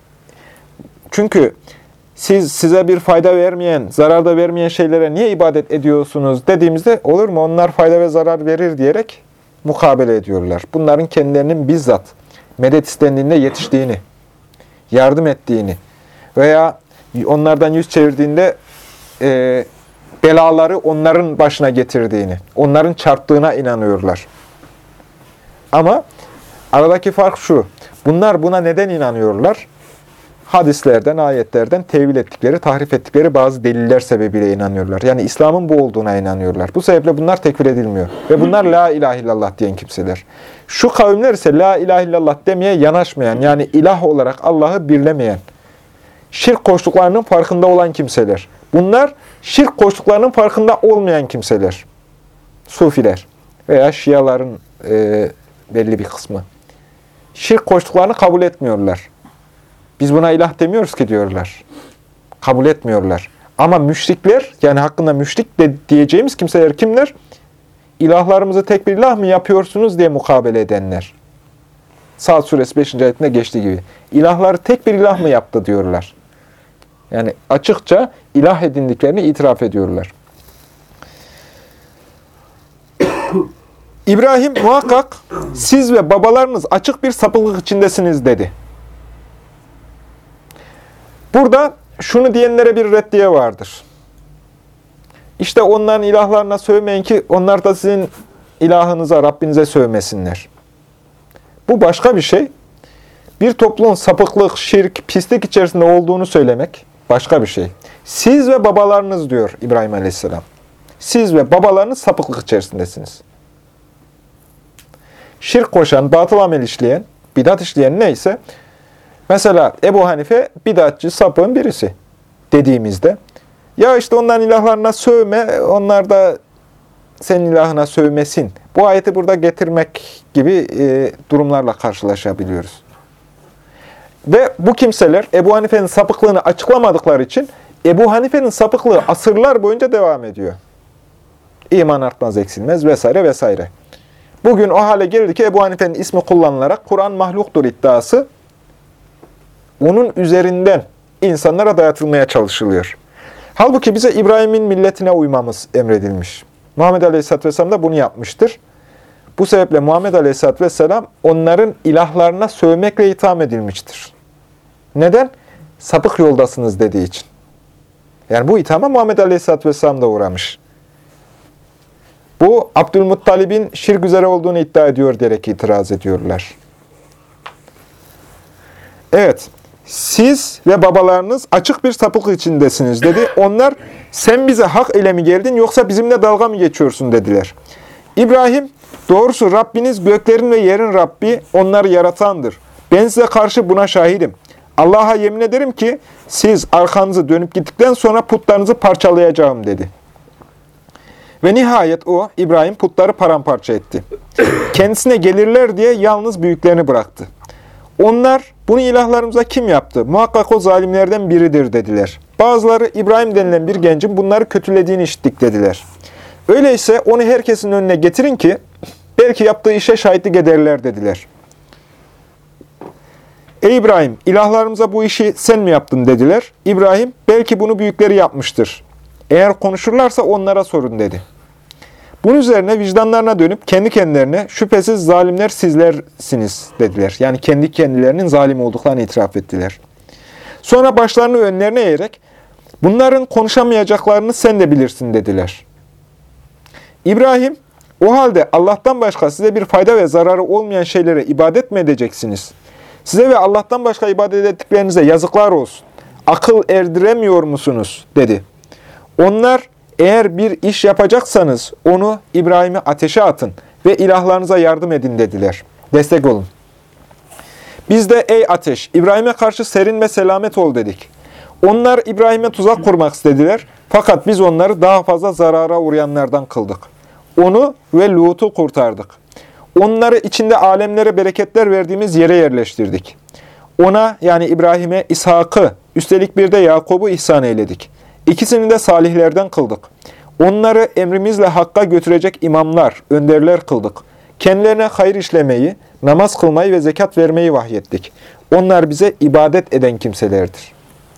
çünkü siz size bir fayda vermeyen, zarar da vermeyen şeylere niye ibadet ediyorsunuz dediğimizde olur mu? Onlar fayda ve zarar verir diyerek mukabele ediyorlar. Bunların kendilerinin bizzat medet istendiğinde yetiştiğini, yardım ettiğini veya onlardan yüz çevirdiğinde e, belaları onların başına getirdiğini, onların çarptığına inanıyorlar. Ama aradaki fark şu, bunlar buna neden inanıyorlar? Hadislerden, ayetlerden tevil ettikleri, tahrif ettikleri bazı deliller sebebiyle inanıyorlar. Yani İslam'ın bu olduğuna inanıyorlar. Bu sebeple bunlar tekfir edilmiyor. Ve bunlar la ilahe illallah diyen kimseler. Şu kavimler ise la ilahe illallah demeye yanaşmayan, yani ilah olarak Allah'ı birlemeyen, şirk koştuklarının farkında olan kimseler. Bunlar şirk koştuklarının farkında olmayan kimseler. Sufiler veya Şiaların e, belli bir kısmı. Şirk koştuklarını kabul etmiyorlar. Biz buna ilah demiyoruz ki diyorlar. Kabul etmiyorlar. Ama müşrikler, yani hakkında müşrik de diyeceğimiz kimseler kimler? İlahlarımızı tek bir ilah mı yapıyorsunuz diye mukabele edenler. Saat suresi beşinci ayetinde geçtiği gibi. İlahları tek bir ilah mı yaptı diyorlar. Yani açıkça ilah edindiklerini itiraf ediyorlar. İbrahim muhakkak siz ve babalarınız açık bir sapıklık içindesiniz dedi. Burada şunu diyenlere bir reddiye vardır. İşte onların ilahlarına sövmeyin ki onlar da sizin ilahınıza, Rabbinize sövmesinler. Bu başka bir şey. Bir toplumun sapıklık, şirk, pislik içerisinde olduğunu söylemek başka bir şey. Siz ve babalarınız diyor İbrahim Aleyhisselam. Siz ve babalarınız sapıklık içerisindesiniz. Şirk koşan, batıl amel işleyen, bidat işleyen neyse, mesela Ebu Hanife bidatçı, sapığın birisi dediğimizde, ya işte onların ilahlarına sövme, onlar da senin ilahına sövmesin. Bu ayeti burada getirmek gibi e, durumlarla karşılaşabiliyoruz. Ve bu kimseler Ebu Hanife'nin sapıklığını açıklamadıkları için Ebu Hanife'nin sapıklığı asırlar boyunca devam ediyor. İman artmaz, eksilmez vesaire vesaire. Bugün o hale geldi ki Ebu Hanife'nin ismi kullanılarak Kur'an mahluktur iddiası onun üzerinden insanlara dayatılmaya çalışılıyor. Halbuki bize İbrahim'in milletine uymamız emredilmiş. Muhammed Aleyhisselatü Vesselam da bunu yapmıştır. Bu sebeple Muhammed Aleyhisselatü Vesselam onların ilahlarına sövmekle itham edilmiştir. Neden? Sapık yoldasınız dediği için. Yani bu ithama Muhammed Aleyhisselatü Vesselam da uğramış. Bu Abdülmuttalib'in şirk üzere olduğunu iddia ediyor diyerek itiraz ediyorlar. Evet, siz ve babalarınız açık bir sapıklık içindesiniz dedi. Onlar sen bize hak ile mi geldin yoksa bizimle dalga mı geçiyorsun dediler. İbrahim Doğrusu Rabbiniz göklerin ve yerin Rabbi, onları yaratandır. Ben size karşı buna şahidim. Allah'a yemin ederim ki siz arkanızı dönüp gittikten sonra putlarınızı parçalayacağım dedi. Ve nihayet o, İbrahim putları paramparça etti. Kendisine gelirler diye yalnız büyüklerini bıraktı. Onlar, bunu ilahlarımıza kim yaptı? Muhakkak o zalimlerden biridir dediler. Bazıları İbrahim denilen bir gencin bunları kötülediğini işittik dediler. Öyleyse onu herkesin önüne getirin ki belki yaptığı işe şahitlik ederler dediler. Ey İbrahim, ilahlarımıza bu işi sen mi yaptın dediler. İbrahim, belki bunu büyükleri yapmıştır. Eğer konuşurlarsa onlara sorun dedi. Bunun üzerine vicdanlarına dönüp kendi kendilerine şüphesiz zalimler sizlersiniz dediler. Yani kendi kendilerinin zalim olduklarını itiraf ettiler. Sonra başlarını önlerine eğerek bunların konuşamayacaklarını sen de bilirsin dediler. İbrahim, o halde Allah'tan başka size bir fayda ve zararı olmayan şeylere ibadet mi edeceksiniz? Size ve Allah'tan başka ibadet ettiklerinize yazıklar olsun. Akıl erdiremiyor musunuz? Dedi. Onlar, eğer bir iş yapacaksanız onu İbrahim'i ateşe atın ve ilahlarınıza yardım edin dediler. Destek olun. Biz de ey ateş, İbrahim'e karşı serin ve selamet ol dedik. Onlar İbrahim'e tuzak kurmak istediler. Fakat biz onları daha fazla zarara uğrayanlardan kıldık. Onu ve Lut'u kurtardık. Onları içinde alemlere bereketler verdiğimiz yere yerleştirdik. Ona yani İbrahim'e İshak'ı, üstelik bir de Yakub'u ihsan eyledik. İkisini de salihlerden kıldık. Onları emrimizle hakka götürecek imamlar, önderler kıldık. Kendilerine hayır işlemeyi, namaz kılmayı ve zekat vermeyi vahyettik. Onlar bize ibadet eden kimselerdir.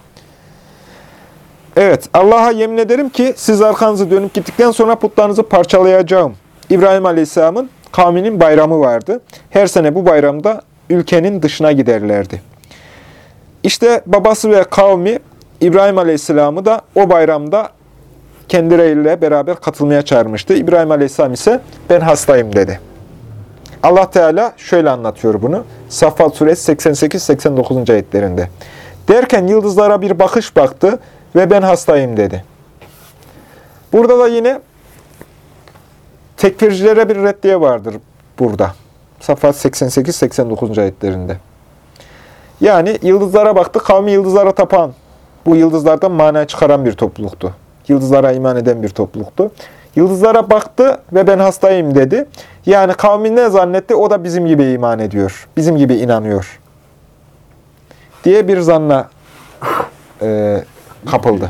Evet, Allah'a yemin ederim ki siz arkanızı dönüp gittikten sonra putlarınızı parçalayacağım. İbrahim Aleyhisselam'ın kavminin bayramı vardı. Her sene bu bayramda ülkenin dışına giderlerdi. İşte babası ve kavmi İbrahim Aleyhisselam'ı da o bayramda kendileriyle beraber katılmaya çağırmıştı. İbrahim Aleyhisselam ise ben hastayım dedi. Allah Teala şöyle anlatıyor bunu. Saffat Suresi seksen sekiz seksen dokuz. ayetlerinde. Derken yıldızlara bir bakış baktı ve ben hastayım dedi. Burada da yine tekfircilere bir reddiye vardır burada. Saffat seksen sekiz seksen dokuz. ayetlerinde. Yani yıldızlara baktı, kavmi yıldızlara tapan, bu yıldızlardan mana çıkaran bir topluluktu. Yıldızlara iman eden bir topluluktu. Yıldızlara baktı ve ben hastayım dedi. Yani kavmi ne zannetti? O da bizim gibi iman ediyor. Bizim gibi inanıyor. Diye bir zanna e, kapıldı.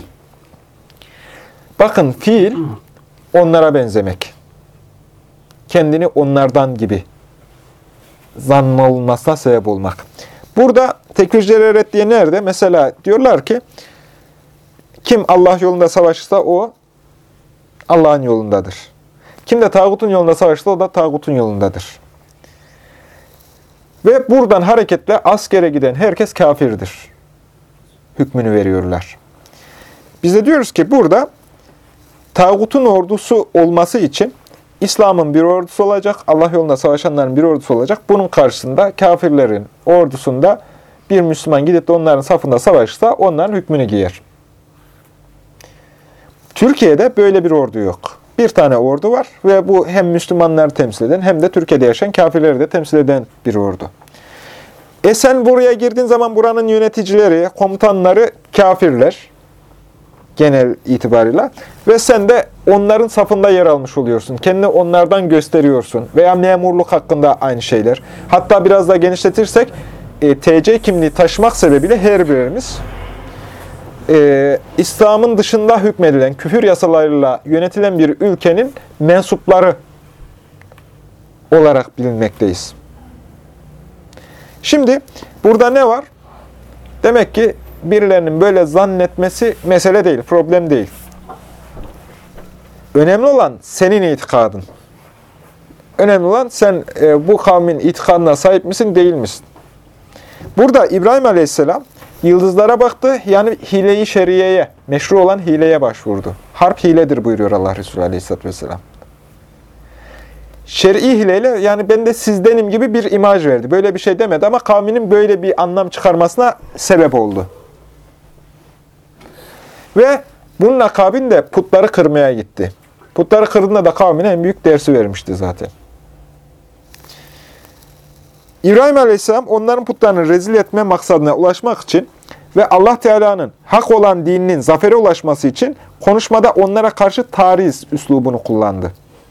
Bakın fiil onlara benzemek. Kendini onlardan gibi zanna olmasına sebep olmak. Burada tekfircilere reddiye nerede? Mesela diyorlar ki kim Allah yolunda savaşırsa o Allah'ın yolundadır. Kim de tağutun yolunda savaşırsa o da tağutun yolundadır. Ve buradan hareketle askere giden herkes kafirdir hükmünü veriyorlar. Biz de diyoruz ki burada tağutun ordusu olması için İslam'ın bir ordusu olacak, Allah yolunda savaşanların bir ordusu olacak. Bunun karşısında kafirlerin ordusunda bir Müslüman gidip de onların safında savaşsa onların hükmünü giyer. Türkiye'de böyle bir ordu yok. Bir tane ordu var ve bu hem Müslümanları temsil eden hem de Türkiye'de yaşayan kafirleri de temsil eden bir ordu. E sen buraya girdiğin zaman buranın yöneticileri, komutanları kafirler genel itibarıyla ve sen de onların safında yer almış oluyorsun. Kendini onlardan gösteriyorsun veya memurluk hakkında aynı şeyler. Hatta biraz daha genişletirsek e, T C kimliği taşımak sebebiyle her birimiz e, İslam'ın dışında hükmedilen, küfür yasalarıyla yönetilen bir ülkenin mensupları olarak bilinmekteyiz. Şimdi burada ne var? Demek ki birilerinin böyle zannetmesi mesele değil, problem değil. Önemli olan senin itikadın. Önemli olan sen e, bu kavmin itikadına sahip misin, değil misin? Burada İbrahim Aleyhisselam yıldızlara baktı, yani hile-i şeriyeye, meşru olan hileye başvurdu. Harp hiledir buyuruyor Allah Resulü Aleyhisselatü Vesselam. Şer'i hileyle, yani ben de sizdenim gibi bir imaj verdi. Böyle bir şey demedi ama kavminin böyle bir anlam çıkarmasına sebep oldu. Ve bunun akabinde putları kırmaya gitti. Putları kırdığında da kavmine en büyük dersi vermişti zaten. İbrahim Aleyhisselam onların putlarını rezil etme maksadına ulaşmak için ve Allah Teala'nın hak olan dininin zafere ulaşması için konuşmada onlara karşı tariz üslubunu kullandı.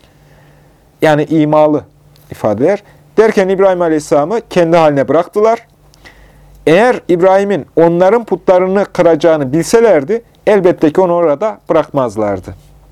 Yani imalı ifadeler. Derken İbrahim Aleyhisselam'ı kendi haline bıraktılar. Eğer İbrahim'in onların putlarını kıracağını bilselerdi, elbette ki onu orada bırakmazlardı.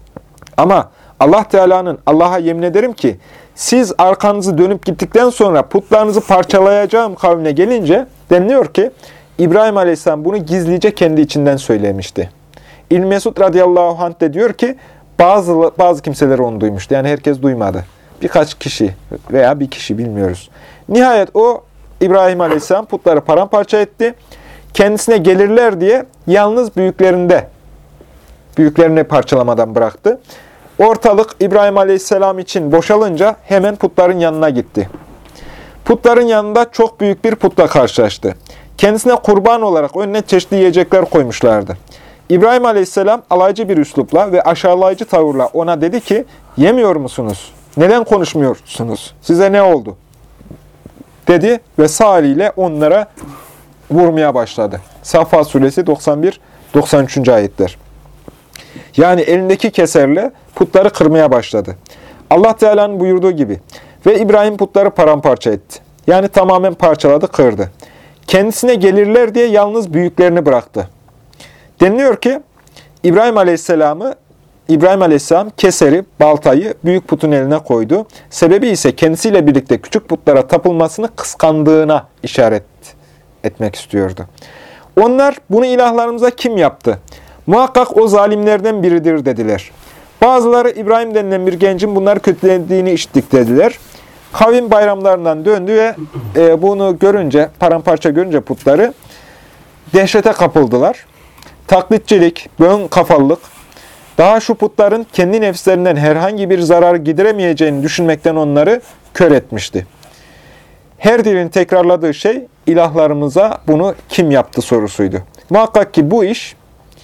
Ama Allah Teala'nın, Allah'a yemin ederim ki, siz arkanızı dönüp gittikten sonra putlarınızı parçalayacağım kavmine gelince deniliyor ki, İbrahim Aleyhisselam bunu gizlice kendi içinden söylemişti. İbn Mesud radıyallahu anh de diyor ki, bazı, bazı kimseler onu duymuştu. Yani herkes duymadı. Birkaç kişi veya bir kişi bilmiyoruz. Nihayet o İbrahim Aleyhisselam putları paramparça etti. Kendisine gelirler diye yalnız büyüklerinde, büyüklerini parçalamadan bıraktı. Ortalık İbrahim Aleyhisselam için boşalınca hemen putların yanına gitti. Putların yanında çok büyük bir putla karşılaştı. Kendisine kurban olarak önüne çeşitli yiyecekler koymuşlardı. İbrahim Aleyhisselam alaycı bir üslupla ve aşağılayıcı tavırla ona dedi ki, yemiyor musunuz? Neden konuşmuyorsunuz? Size ne oldu? Dedi ve sağ eliyle onlara vurmaya başladı. Safa suresi doksan bir doksan üçüncü ayetler. Yani elindeki keserle putları kırmaya başladı. Allah Teala'nın buyurduğu gibi. Ve İbrahim putları paramparça etti. Yani tamamen parçaladı, kırdı. Kendisine gelirler diye yalnız büyüklerini bıraktı. Deniliyor ki İbrahim Aleyhisselam'ı İbrahim Aleyhisselam keseri, baltayı büyük putun eline koydu. Sebebi ise kendisiyle birlikte küçük putlara tapılmasını kıskandığına işaret etmek istiyordu. Onlar bunu ilahlarımıza kim yaptı? Muhakkak o zalimlerden biridir dediler. Bazıları İbrahim denilen bir gencin bunları kötülediğini işittik dediler. Kavim bayramlarından döndü ve e, bunu görünce, paramparça görünce putları dehşete kapıldılar. Taklitçilik, bön kafalılık, daha şu putların kendi nefslerinden herhangi bir zarar gideremeyeceğini düşünmekten onları kör etmişti. Her dilin tekrarladığı şey, ilahlarımıza bunu kim yaptı sorusuydu. Muhakkak ki bu iş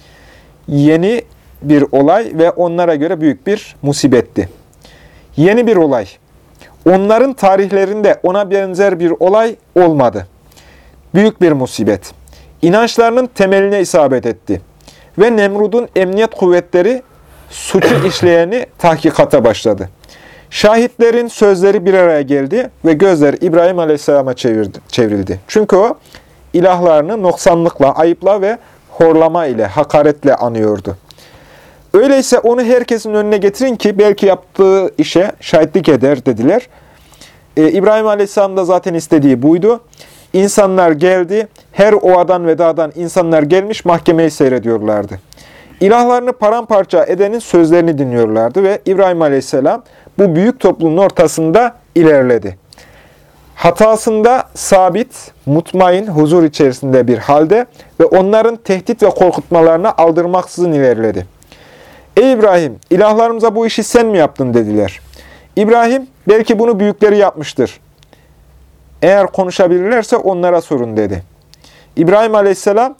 yeni bir olay ve onlara göre büyük bir musibetti. Yeni bir olay. Onların tarihlerinde ona benzer bir olay olmadı. Büyük bir musibet. İnançlarının temeline isabet etti. Ve Nemrud'un emniyet kuvvetleri suçu işleyeni tahkikata başladı. Şahitlerin sözleri bir araya geldi ve gözler İbrahim Aleyhisselam'a çevirdi, çevrildi. Çünkü o ilahlarını noksanlıkla, ayıpla ve horlama ile, hakaretle anıyordu. Öyleyse onu herkesin önüne getirin ki belki yaptığı işe şahitlik eder dediler. Ee, İbrahim Aleyhisselam da zaten istediği buydu. İnsanlar geldi, her ovadan ve dağdan insanlar gelmiş mahkemeyi seyrediyorlardı. İlahlarını paramparça edenin sözlerini dinliyorlardı ve İbrahim Aleyhisselam bu büyük toplumun ortasında ilerledi. Hatasında sabit, mutmain, huzur içerisinde bir halde ve onların tehdit ve korkutmalarına aldırmaksızın ilerledi. Ey İbrahim, ilahlarımıza bu işi sen mi yaptın dediler. İbrahim, belki bunu büyükleri yapmıştır. Eğer konuşabilirlerse onlara sorun dedi. İbrahim Aleyhisselam,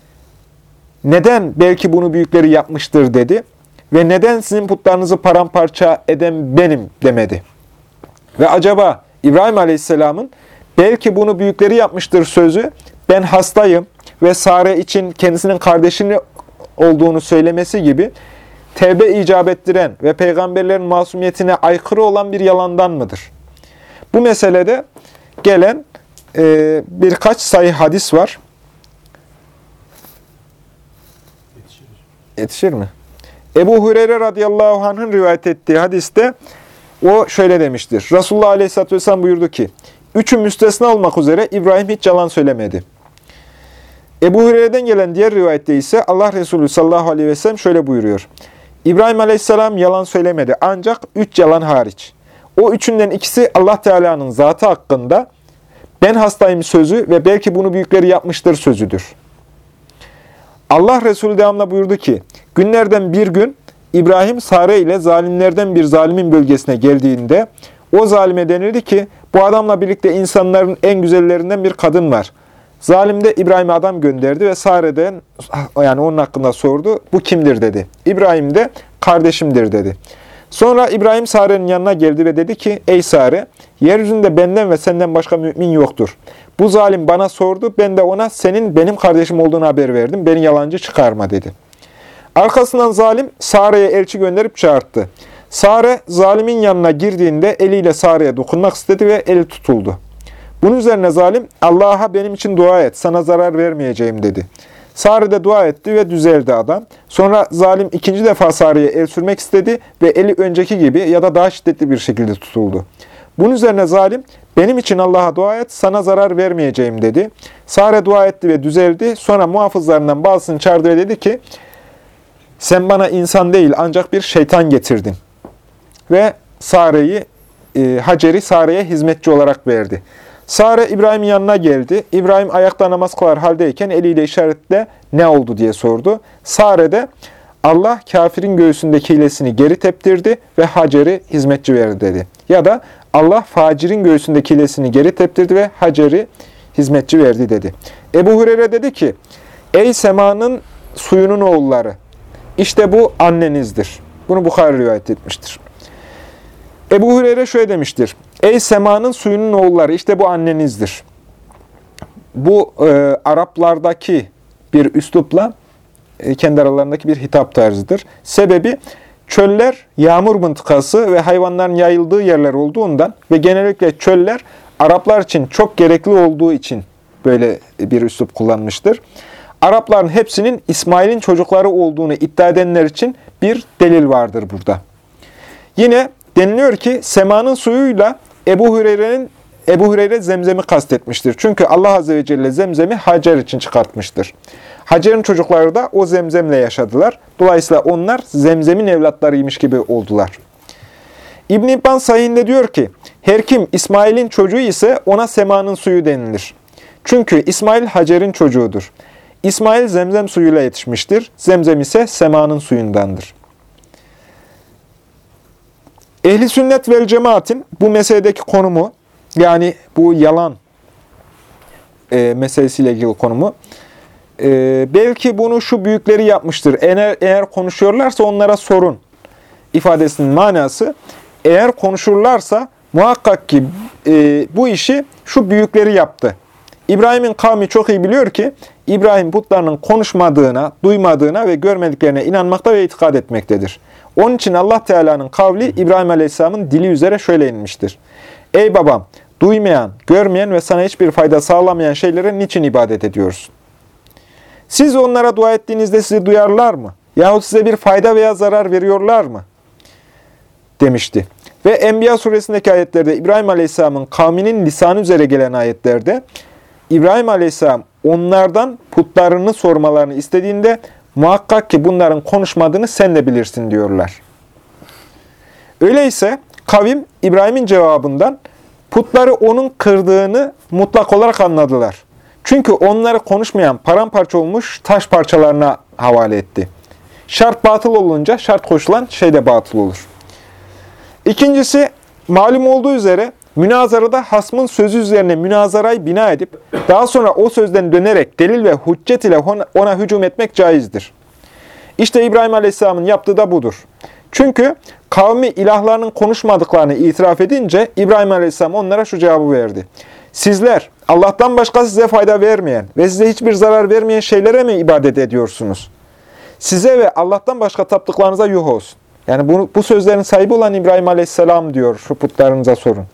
neden belki bunu büyükleri yapmıştır dedi ve neden sizin putlarınızı paramparça eden benim demedi. Ve acaba İbrahim Aleyhisselam'ın belki bunu büyükleri yapmıştır sözü, ben hastayım ve Sare için kendisinin kardeşini olduğunu söylemesi gibi tevbe icap ettiren ve peygamberlerin masumiyetine aykırı olan bir yalandan mıdır? Bu meselede gelen e, birkaç sayı hadis var. Yetişir. Yetişir mi? Ebu Hureyre radıyallahu anh'ın rivayet ettiği hadiste o şöyle demiştir. Resulullah aleyhisselatü vesselam buyurdu ki, üçü müstesna olmak üzere İbrahim hiç yalan söylemedi. Ebu Hureyre'den gelen diğer rivayette ise Allah Resulü sallallahu aleyhi ve sellem şöyle buyuruyor. İbrahim aleyhisselam yalan söylemedi ancak üç yalan hariç. O üçünden ikisi Allah Teala'nın zatı hakkında ben hastayım sözü ve belki bunu büyükleri yapmıştır sözüdür. Allah Resulü devamla buyurdu ki, günlerden bir gün İbrahim Sare ile zalimlerden bir zalimin bölgesine geldiğinde o zalime denildi ki, bu adamla birlikte insanların en güzellerinden bir kadın var. Zalim de İbrahim'e adam gönderdi ve Sare'den, yani onun hakkında sordu, bu kimdir dedi. İbrahim de kardeşimdir dedi. Sonra İbrahim Sare'nin yanına geldi ve dedi ki, ey Sare, yeryüzünde benden ve senden başka mümin yoktur. Bu zalim bana sordu, ben de ona senin benim kardeşim olduğunu haber verdim, beni yalancı çıkarma dedi. Arkasından zalim Sare'ye elçi gönderip çağırttı. Sare, zalimin yanına girdiğinde eliyle Sare'ye dokunmak istedi ve eli tutuldu. Bunun üzerine zalim, Allah'a benim için dua et, sana zarar vermeyeceğim dedi. Sare de dua etti ve düzeldi adam. Sonra zalim ikinci defa Sare'ye el sürmek istedi ve eli önceki gibi ya da daha şiddetli bir şekilde tutuldu. Bunun üzerine zalim, benim için Allah'a dua et, sana zarar vermeyeceğim dedi. Sare dua etti ve düzeldi. Sonra muhafızlarından bazısını çağırdı ve dedi ki, sen bana insan değil ancak bir şeytan getirdin. Ve Sare'yi, e, Hacer'i Sare'ye hizmetçi olarak verdi. Sare İbrahim'in yanına geldi. İbrahim ayakta namaz kılar haldeyken eliyle işaretle ne oldu diye sordu. Sare de Allah kafirin göğsündeki hilesini geri teptirdi ve Hacer'i hizmetçi verdi dedi. Ya da Allah facirin göğsündeki hilesini geri teptirdi ve Hacer'i hizmetçi verdi dedi. Ebu Hureyre dedi ki, ey semanın suyunun oğulları, işte bu annenizdir. Bunu Bukhari rivayet etmiştir. Ebu Hureyre şöyle demiştir. Ey semanın suyunun oğulları, işte bu annenizdir. Bu e, Araplardaki bir üslupla e, kendi aralarındaki bir hitap tarzıdır. Sebebi çöller yağmur mıntıkası ve hayvanların yayıldığı yerler olduğundan ve genellikle çöller Araplar için çok gerekli olduğu için böyle bir üslup kullanmıştır. Arapların hepsinin İsmail'in çocukları olduğunu iddia edenler için bir delil vardır burada. Yine deniliyor ki semanın suyuyla Ebu Hureyre'nin Ebu Hureyre Zemzem'i kastetmiştir. Çünkü Allah Azze ve Celle Zemzem'i Hacer için çıkartmıştır. Hacer'in çocukları da o Zemzem'le yaşadılar. Dolayısıyla onlar Zemzem'in evlatlarıymış gibi oldular. İbn İbban Sahih'inde diyor ki, her kim İsmail'in çocuğu ise ona semanın suyu denilir. Çünkü İsmail Hacer'in çocuğudur. İsmail Zemzem suyuyla yetişmiştir. Zemzem ise semanın suyundandır. Ehli sünnet vel cemaatin bu meseledeki konumu, yani bu yalan e, meselesiyle ilgili konumu, e, belki bunu şu büyükleri yapmıştır. Eğer, eğer konuşuyorlarsa onlara sorun ifadesinin manası, eğer konuşurlarsa muhakkak ki e, bu işi şu büyükleri yaptı. İbrahim'in kavmi çok iyi biliyor ki, İbrahim putlarının konuşmadığına, duymadığına ve görmediklerine inanmakta ve itikad etmektedir. Onun için Allah Teala'nın kavli İbrahim Aleyhisselam'ın dili üzere şöyle inmiştir. Ey babam, duymayan, görmeyen ve sana hiçbir fayda sağlamayan şeylere niçin ibadet ediyorsun? Siz onlara dua ettiğinizde sizi duyarlar mı? Yahut size bir fayda veya zarar veriyorlar mı? Demişti. Ve Enbiya suresindeki ayetlerde İbrahim Aleyhisselam'ın kavminin lisanı üzere gelen ayetlerde İbrahim Aleyhisselam onlardan putlarını sormalarını istediğinde muhakkak ki bunların konuşmadığını sen de bilirsin diyorlar. Öyleyse kavim İbrahim'in cevabından putları onun kırdığını mutlak olarak anladılar. Çünkü onları konuşmayan paramparça olmuş taş parçalarına havale etti. Şart batıl olunca şart koşulan şey de batıl olur. İkincisi, malum olduğu üzere münazarada hasmın sözü üzerine münazarayı bina edip daha sonra o sözden dönerek delil ve hüccet ile ona hücum etmek caizdir. İşte İbrahim Aleyhisselam'ın yaptığı da budur. Çünkü kavmi ilahlarının konuşmadıklarını itiraf edince İbrahim Aleyhisselam onlara şu cevabı verdi. Sizler Allah'tan başka size fayda vermeyen ve size hiçbir zarar vermeyen şeylere mi ibadet ediyorsunuz? Size ve Allah'tan başka taptıklarınıza yuh olsun. Yani bu, bu sözlerin sahibi olan İbrahim Aleyhisselam diyor, şu putlarınıza sorun.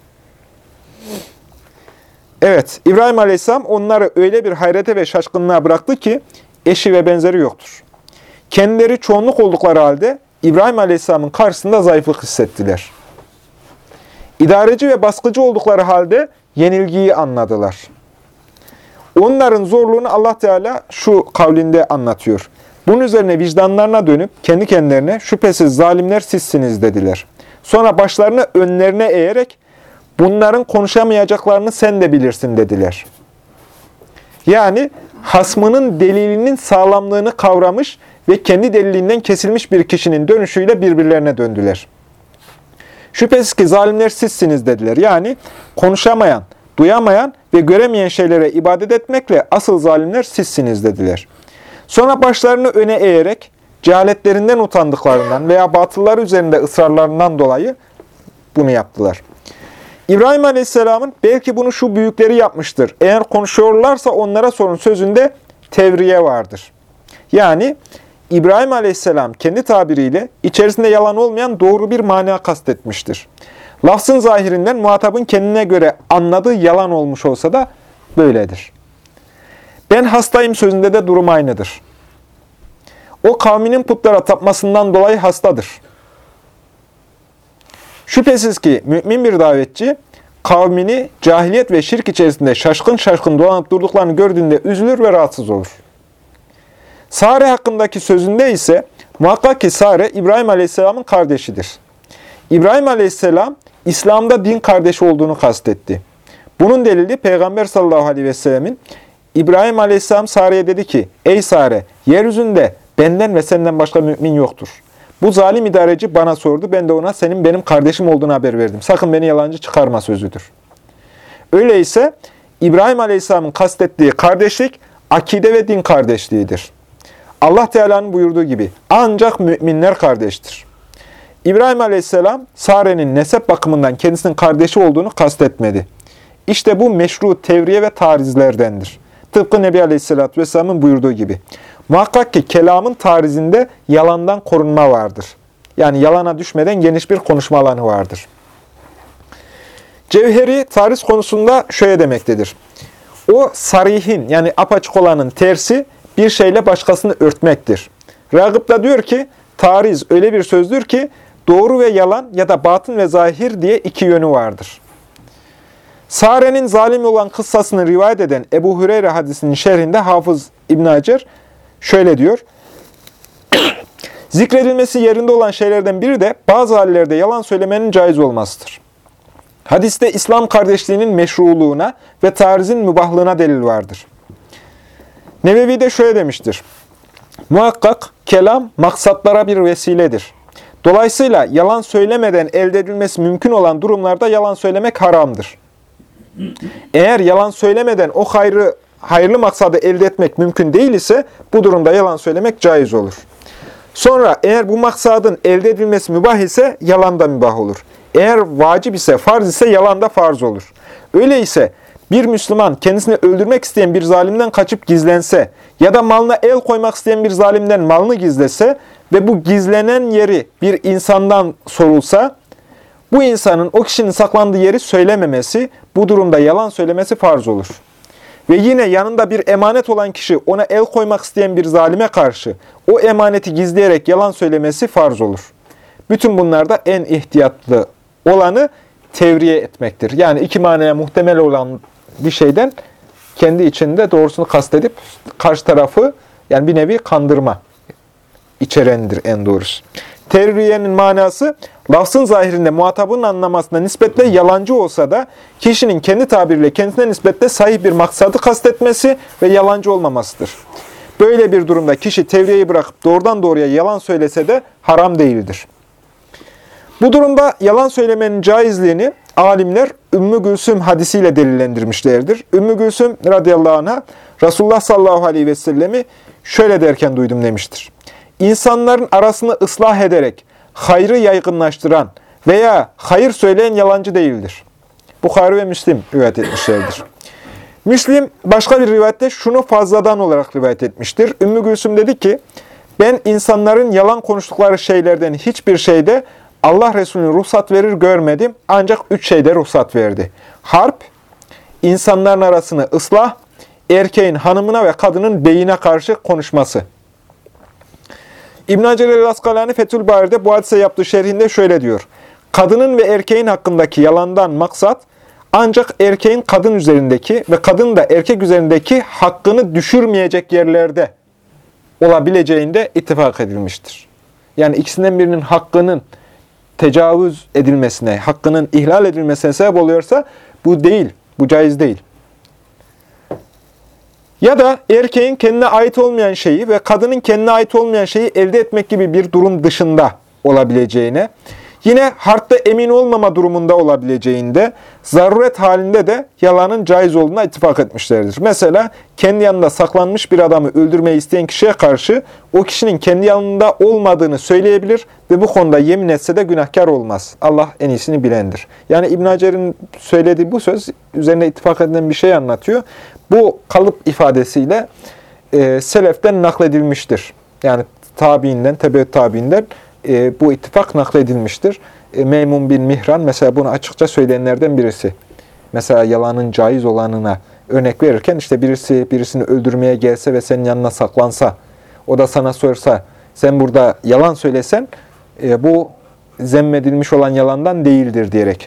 Evet, İbrahim Aleyhisselam onları öyle bir hayrete ve şaşkınlığa bıraktı ki eşi ve benzeri yoktur. Kendileri çoğunluk oldukları halde İbrahim Aleyhisselam'ın karşısında zayıflık hissettiler. İdareci ve baskıcı oldukları halde yenilgiyi anladılar. Onların zorluğunu Allah Teala şu kavlinde anlatıyor. Bunun üzerine vicdanlarına dönüp kendi kendilerine şüphesiz zalimler sizsiniz dediler. Sonra başlarını önlerine eğerek bunların konuşamayacaklarını sen de bilirsin dediler. Yani hasmının delilinin sağlamlığını kavramış ve kendi delilinden kesilmiş bir kişinin dönüşüyle birbirlerine döndüler. Şüphesiz ki zalimler sizsiniz dediler. Yani konuşamayan, duyamayan ve göremeyen şeylere ibadet etmekle asıl zalimler sizsiniz dediler. Sonra başlarını öne eğerek cehaletlerinden utandıklarından veya batılları üzerinde ısrarlarından dolayı bunu yaptılar. İbrahim Aleyhisselam'ın belki bunu şu büyükleri yapmıştır. Eğer konuşuyorlarsa onlara sorun sözünde tevriye vardır. Yani İbrahim Aleyhisselam kendi tabiriyle içerisinde yalan olmayan doğru bir mana kastetmiştir. Lafzın zahirinden muhatabın kendine göre anladığı yalan olmuş olsa da böyledir. Ben hastayım sözünde de durum aynıdır. O kavminin putlara tapmasından dolayı hastadır. Şüphesiz ki mümin bir davetçi kavmini cahiliyet ve şirk içerisinde şaşkın şaşkın dolanıp durduklarını gördüğünde üzülür ve rahatsız olur. Sare hakkındaki sözünde ise muhakkak ki Sare İbrahim Aleyhisselam'ın kardeşidir. İbrahim Aleyhisselam İslam'da din kardeşi olduğunu kastetti. Bunun delili Peygamber sallallahu aleyhi ve sellemin İbrahim Aleyhisselam Sare'ye dedi ki, ey Sare, yeryüzünde benden ve senden başka mümin yoktur. Bu zalim idareci bana sordu, ben de ona senin benim kardeşim olduğunu haber verdim. Sakın beni yalancı çıkarma sözüdür. Öyleyse İbrahim Aleyhisselam'ın kastettiği kardeşlik, akide ve din kardeşliğidir. Allah Teala'nın buyurduğu gibi, ancak müminler kardeştir. İbrahim Aleyhisselam, Sare'nin nesep bakımından kendisinin kardeşi olduğunu kastetmedi. İşte bu meşru tevriye ve tarizlerdendir. Tıpkı Nebi Aleyhisselatü Vesselam'ın buyurduğu gibi. Muhakkak ki kelamın tarizinde yalandan korunma vardır. Yani yalana düşmeden geniş bir konuşma alanı vardır. Cevheri tariz konusunda şöyle demektedir. O sarihin yani apaçık olanın tersi bir şeyle başkasını örtmektir. Ragıp da diyor ki tariz öyle bir sözdür ki doğru ve yalan ya da batın ve zahir diye iki yönü vardır. Sare'nin zalim olan kıssasını rivayet eden Ebu Hüreyre hadisinin şerhinde Hafız İbn Hacer şöyle diyor. Zikredilmesi yerinde olan şeylerden biri de bazı hallerde yalan söylemenin caiz olmasıdır. Hadiste İslam kardeşliğinin meşruluğuna ve tarizin mübahlığına delil vardır. Nevevi de şöyle demiştir. Muhakkak kelam maksatlara bir vesiledir. Dolayısıyla yalan söylemeden elde edilmesi mümkün olan durumlarda yalan söylemek haramdır. Eğer yalan söylemeden o hayrı, hayırlı maksadı elde etmek mümkün değil ise bu durumda yalan söylemek caiz olur. Sonra eğer bu maksadın elde edilmesi mübah ise yalan da mübah olur. Eğer vacip ise, farz ise yalan da farz olur. Öyleyse bir Müslüman kendisini öldürmek isteyen bir zalimden kaçıp gizlense ya da malına el koymak isteyen bir zalimden malını gizlese ve bu gizlenen yeri bir insandan sorulsa, bu insanın o kişinin saklandığı yeri söylememesi, bu durumda yalan söylemesi farz olur. Ve yine yanında bir emanet olan kişi ona el koymak isteyen bir zalime karşı o emaneti gizleyerek yalan söylemesi farz olur. Bütün bunlarda en ihtiyatlı olanı tevriye etmektir. Yani iki manaya muhtemel olan bir şeyden kendi içinde doğrusunu kastedip karşı tarafı yani bir nevi kandırma içerendir en doğrusu. Tevriyenin manası lafzın zahirinde muhatabın anlamasına nispetle yalancı olsa da kişinin kendi tabiriyle kendisine nispetle sahih bir maksadı kastetmesi ve yalancı olmamasıdır. Böyle bir durumda kişi tevriyeyi bırakıp doğrudan doğruya yalan söylese de haram değildir. Bu durumda yalan söylemenin caizliğini alimler Ümmü Gülsüm hadisiyle delillendirmişlerdir. Ümmü Gülsüm radıyallahu anh'a Resulullah sallallahu aleyhi ve sellemi şöyle derken duydum demiştir. İnsanların arasını ıslah ederek hayrı yaygınlaştıran veya hayır söyleyen yalancı değildir. Bukhari ve Müslim rivayet etmişlerdir. Müslim başka bir rivayette şunu fazladan olarak rivayet etmiştir. Ümmü Gülsüm dedi ki, ben insanların yalan konuştukları şeylerden hiçbir şeyde Allah Resulü'nün ruhsat verir görmedim, ancak üç şeyde ruhsat verdi. Harp, insanların arasını ıslah, erkeğin hanımına ve kadının beyine karşı konuşması. İbn Hacer el-Askalani Fethül Bari'de bu hadise yaptığı şerhinde şöyle diyor. Kadının ve erkeğin hakkındaki yalandan maksat, ancak erkeğin kadın üzerindeki ve kadın da erkek üzerindeki hakkını düşürmeyecek yerlerde olabileceğinde ittifak edilmiştir. Yani ikisinden birinin hakkının tecavüz edilmesine, hakkının ihlal edilmesine sebep oluyorsa bu değil, bu caiz değil. Ya da erkeğin kendine ait olmayan şeyi ve kadının kendine ait olmayan şeyi elde etmek gibi bir durum dışında olabileceğine Yine harpte emin olmama durumunda olabileceğinde, zaruret halinde de yalanın caiz olduğuna ittifak etmişlerdir. Mesela kendi yanında saklanmış bir adamı öldürmeyi isteyen kişiye karşı o kişinin kendi yanında olmadığını söyleyebilir ve bu konuda yemin etse de günahkar olmaz. Allah en iyisini bilendir. Yani İbn Hacer'in söylediği bu söz üzerine ittifak edilen bir şey anlatıyor. Bu kalıp ifadesiyle e, seleften nakledilmiştir. Yani tabiinden, tebeut tabiinden e, bu ittifak nakledilmiştir. E, Meymun bin Mihran mesela bunu açıkça söyleyenlerden birisi. Mesela yalanın caiz olanına örnek verirken işte birisi birisini öldürmeye gelse ve senin yanına saklansa, o da sana sorsa, sen burada yalan söylesen e, bu zemmedilmiş olan yalandan değildir diyerek.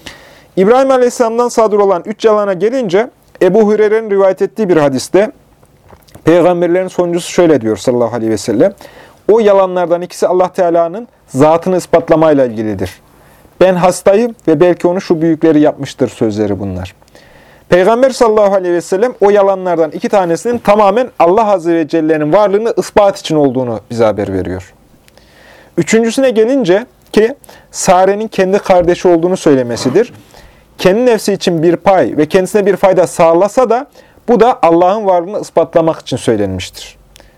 İbrahim Aleyhisselam'dan sadır olan üç yalana gelince Ebu Hureyre'nin rivayet ettiği bir hadiste Peygamberlerin sonuncusu şöyle diyor sallallahu aleyhi ve sellem. O yalanlardan ikisi Allah Teala'nın zatını ispatlamayla ilgilidir. Ben hastayım ve belki onu şu büyükleri yapmıştır sözleri bunlar. Peygamber sallallahu aleyhi ve sellem o yalanlardan iki tanesinin tamamen Allah Azze ve Celle'nin varlığını ispat için olduğunu bize haber veriyor. Üçüncüsüne gelince ki Sare'nin kendi kardeşi olduğunu söylemesidir. Kendi nefsi için bir pay ve kendisine bir fayda sağlasa da bu da Allah'ın varlığını ispatlamak için söylenmiştir.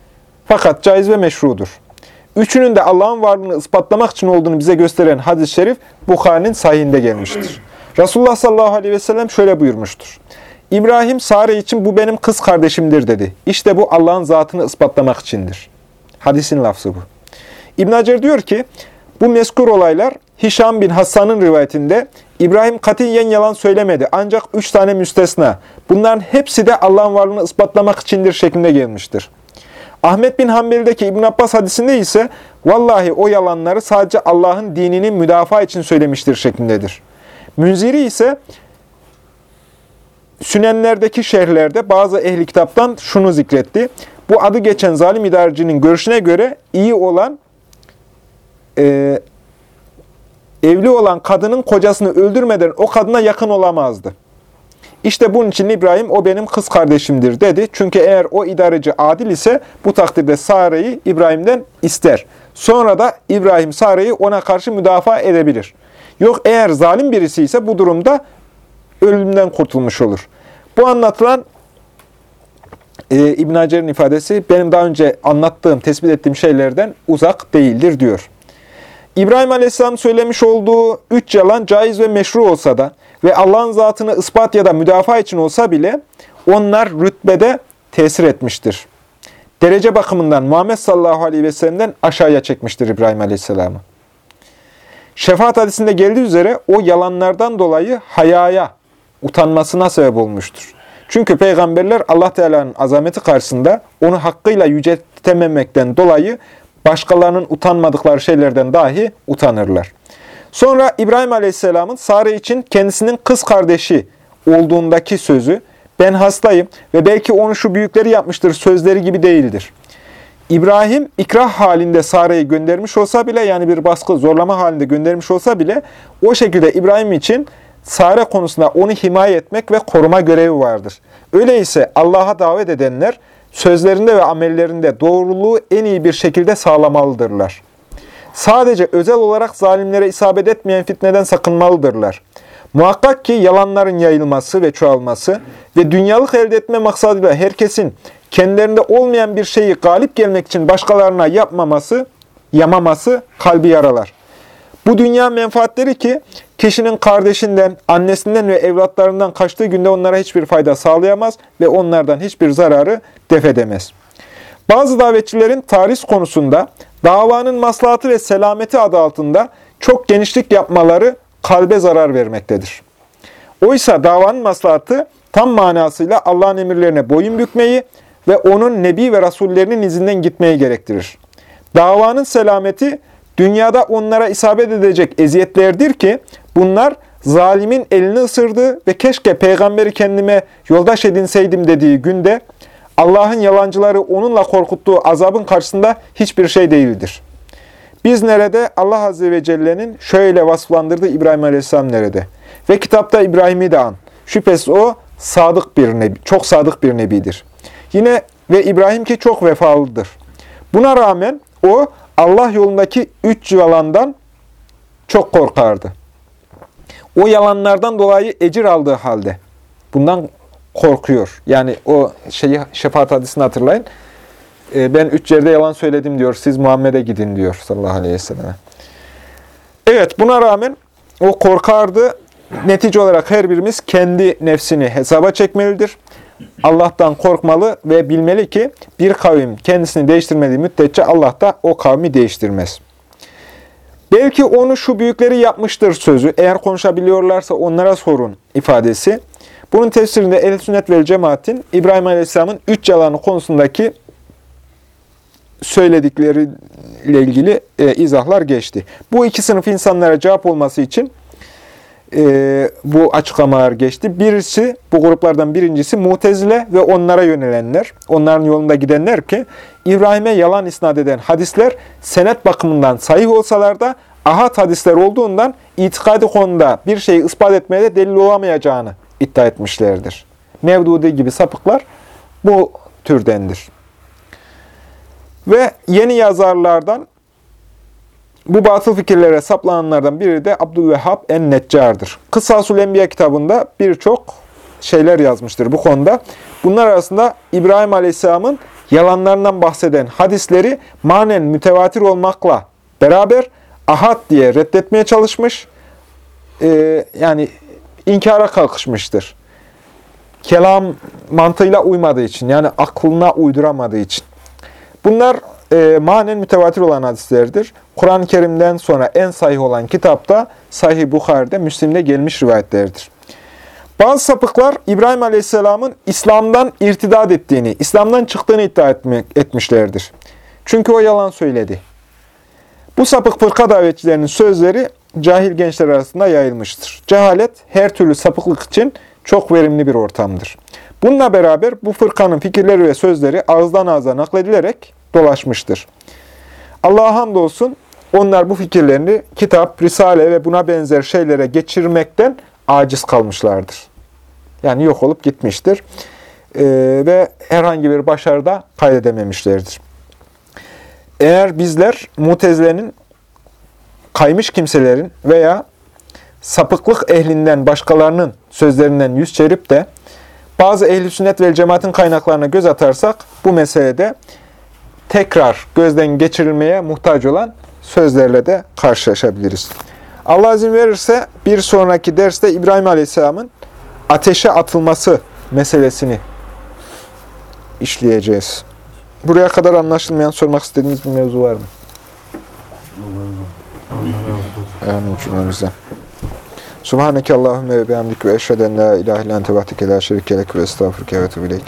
Fakat caiz ve meşrudur. Üçünün de Allah'ın varlığını ispatlamak için olduğunu bize gösteren hadis-i şerif Bukhari'nin sahihinde gelmiştir. Resulullah sallallahu aleyhi ve sellem şöyle buyurmuştur. İbrahim Sare için bu benim kız kardeşimdir dedi. İşte bu Allah'ın zatını ispatlamak içindir. Hadisin lafzı bu. İbn Hacer diyor ki bu mezkur olaylar Hişam bin Hassan'ın rivayetinde İbrahim katiyen yalan söylemedi ancak üç tane müstesna. Bunların hepsi de Allah'ın varlığını ispatlamak içindir şeklinde gelmiştir. Ahmet bin Hanbel'deki İbn Abbas hadisinde ise vallahi o yalanları sadece Allah'ın dinini müdafaa için söylemiştir şeklindedir. Münziri ise Sünenlerdeki şerhlerde bazı ehli kitaptan şunu zikretti. Bu adı geçen zalim idarecinin görüşüne göre iyi olan e, evli olan kadının kocasını öldürmeden o kadına yakın olamazdı. İşte bunun için İbrahim o benim kız kardeşimdir dedi. Çünkü eğer o idareci adil ise bu takdirde Sare'yi İbrahim'den ister. Sonra da İbrahim Sare'yi ona karşı müdafaa edebilir. Yok eğer zalim birisi ise bu durumda ölümden kurtulmuş olur. Bu anlatılan e, İbn Hacer'in ifadesi benim daha önce anlattığım, tespit ettiğim şeylerden uzak değildir diyor. İbrahim Aleyhisselam söylemiş olduğu üç yalan caiz ve meşru olsa da ve Allah'ın zatını ispat ya da müdafaa için olsa bile onlar rütbede tesir etmiştir. Derece bakımından Muhammed sallallahu aleyhi ve sellem'den aşağıya çekmiştir İbrahim Aleyhisselam'ı. Şefaat hadisinde geldiği üzere o yalanlardan dolayı hayaya, utanmasına sebep olmuştur. Çünkü peygamberler Allah Teala'nın azameti karşısında onu hakkıyla yüceltememekten dolayı başkalarının utanmadıkları şeylerden dahi utanırlar. Sonra İbrahim Aleyhisselam'ın Sare için kendisinin kız kardeşi olduğundaki sözü, ben hastayım ve belki onu şu büyükleri yapmıştır sözleri gibi değildir. İbrahim ikrah halinde Sare'yi göndermiş olsa bile, yani bir baskı, zorlama halinde göndermiş olsa bile o şekilde İbrahim için Sare konusunda onu himaye etmek ve koruma görevi vardır. Öyleyse Allah'a davet edenler sözlerinde ve amellerinde doğruluğu en iyi bir şekilde sağlamalıdırlar. Sadece özel olarak zalimlere isabet etmeyen fitneden sakınmalıdırlar. Muhakkak ki yalanların yayılması ve çoğalması ve dünyalık elde etme maksadıyla herkesin kendilerinde olmayan bir şeyi galip gelmek için başkalarına yapmaması, yamaması kalbi yaralar. Bu dünya menfaatleri ki kişinin kardeşinden, annesinden ve evlatlarından kaçtığı günde onlara hiçbir fayda sağlayamaz ve onlardan hiçbir zararı def edemez. Bazı davetçilerin tarih konusunda davanın maslahatı ve selameti adı altında çok genişlik yapmaları kalbe zarar vermektedir. Oysa davanın maslahatı tam manasıyla Allah'ın emirlerine boyun bükmeyi ve onun nebi ve rasullerinin izinden gitmeyi gerektirir. Davanın selameti dünyada onlara isabet edecek eziyetlerdir ki bunlar zalimin elini ısırdığı ve keşke peygamberi kendime yoldaş edinseydim dediği günde Allah'ın yalancıları onunla korkuttuğu azabın karşısında hiçbir şey değildir. Biz nerede? Allah Azze ve Celle'nin şöyle vasıflandırdığı İbrahim Aleyhisselam nerede? Ve kitapta İbrahim'i de an. Şüphesiz o sadık bir nebi, çok sadık bir nebidir. Yine ve İbrahim ki çok vefalıdır. Buna rağmen o Allah yolundaki üç yalandan çok korkardı. O yalanlardan dolayı ecir aldığı halde bundan korkuyor. Yani o şeyi şefaat hadisini hatırlayın. E, ben üç yerde yalan söyledim diyor. Siz Muhammed'e gidin diyor sallallahu aleyhi ve selleme. Evet, buna rağmen o korkardı. Netice olarak her birimiz kendi nefsini hesaba çekmelidir. Allah'tan korkmalı ve bilmeli ki bir kavim kendisini değiştirmediği müddetçe Allah da o kavmi değiştirmez. Belki onu şu büyükleri yapmıştır sözü. Eğer konuşabiliyorlarsa onlara sorun ifadesi. Bunun tefsirinde Ehl-i Sünnet vel Cemaat'in İbrahim Aleyhisselam'ın üç yalanı konusundaki söyledikleriyle ilgili e, izahlar geçti. Bu iki sınıf insanlara cevap olması için e, bu açıklamalar geçti. Birisi, bu gruplardan birincisi Mutezile ve onlara yönelenler, onların yolunda gidenler ki İbrahim'e yalan isnat eden hadisler senet bakımından sahih olsalar da ahad hadisler olduğundan itikadi konuda bir şeyi ispat etmeye de delil olamayacağını iddia etmişlerdir. Mevdudi gibi sapıklar bu türdendir. Ve yeni yazarlardan bu batıl fikirlere saplananlardan biri de Abdülvehhab en-Neccar'dır. Kıssasul Enbiya kitabında birçok şeyler yazmıştır bu konuda. Bunlar arasında İbrahim Aleyhisselam'ın yalanlarından bahseden hadisleri manen mütevatir olmakla beraber ahad diye reddetmeye çalışmış, ee, yani inkara kalkışmıştır. Kelam mantığıyla uymadığı için, yani aklına uyduramadığı için. Bunlar e, manen mütevatir olan hadislerdir. Kur'an-ı Kerim'den sonra en sahih olan kitapta Sahih Bukhari'de, Müslim'de gelmiş rivayetlerdir. Bazı sapıklar İbrahim Aleyhisselam'ın İslam'dan irtidat ettiğini, İslam'dan çıktığını iddia etmek, etmişlerdir. Çünkü o yalan söyledi. Bu sapık fırka davetçilerinin sözleri cahil gençler arasında yayılmıştır. Cehalet her türlü sapıklık için çok verimli bir ortamdır. Bununla beraber bu fırkanın fikirleri ve sözleri ağızdan ağza nakledilerek dolaşmıştır. Allah'a hamdolsun onlar bu fikirlerini kitap, risale ve buna benzer şeylere geçirmekten aciz kalmışlardır. Yani yok olup gitmiştir. Ee, ve herhangi bir başarıda kaydedememişlerdir. Eğer bizler Mutezile'nin, kaymış kimselerin veya sapıklık ehlinden başkalarının sözlerinden yüz çevirip de bazı ehl-i sünnet vel cemaatin kaynaklarına göz atarsak bu meselede tekrar gözden geçirilmeye muhtaç olan sözlerle de karşılaşabiliriz. Allah izin verirse bir sonraki derste İbrahim Aleyhisselam'ın ateşe atılması meselesini işleyeceğiz. Buraya kadar anlaşılmayan, sormak istediğiniz bir mevzu var mı? Amin cümlemize. Subhaneke Allahümme ve bihamdik ve eşheden la ilahe illan tebahtike la şerike lek ve estağfurke ve etûbü ileyk.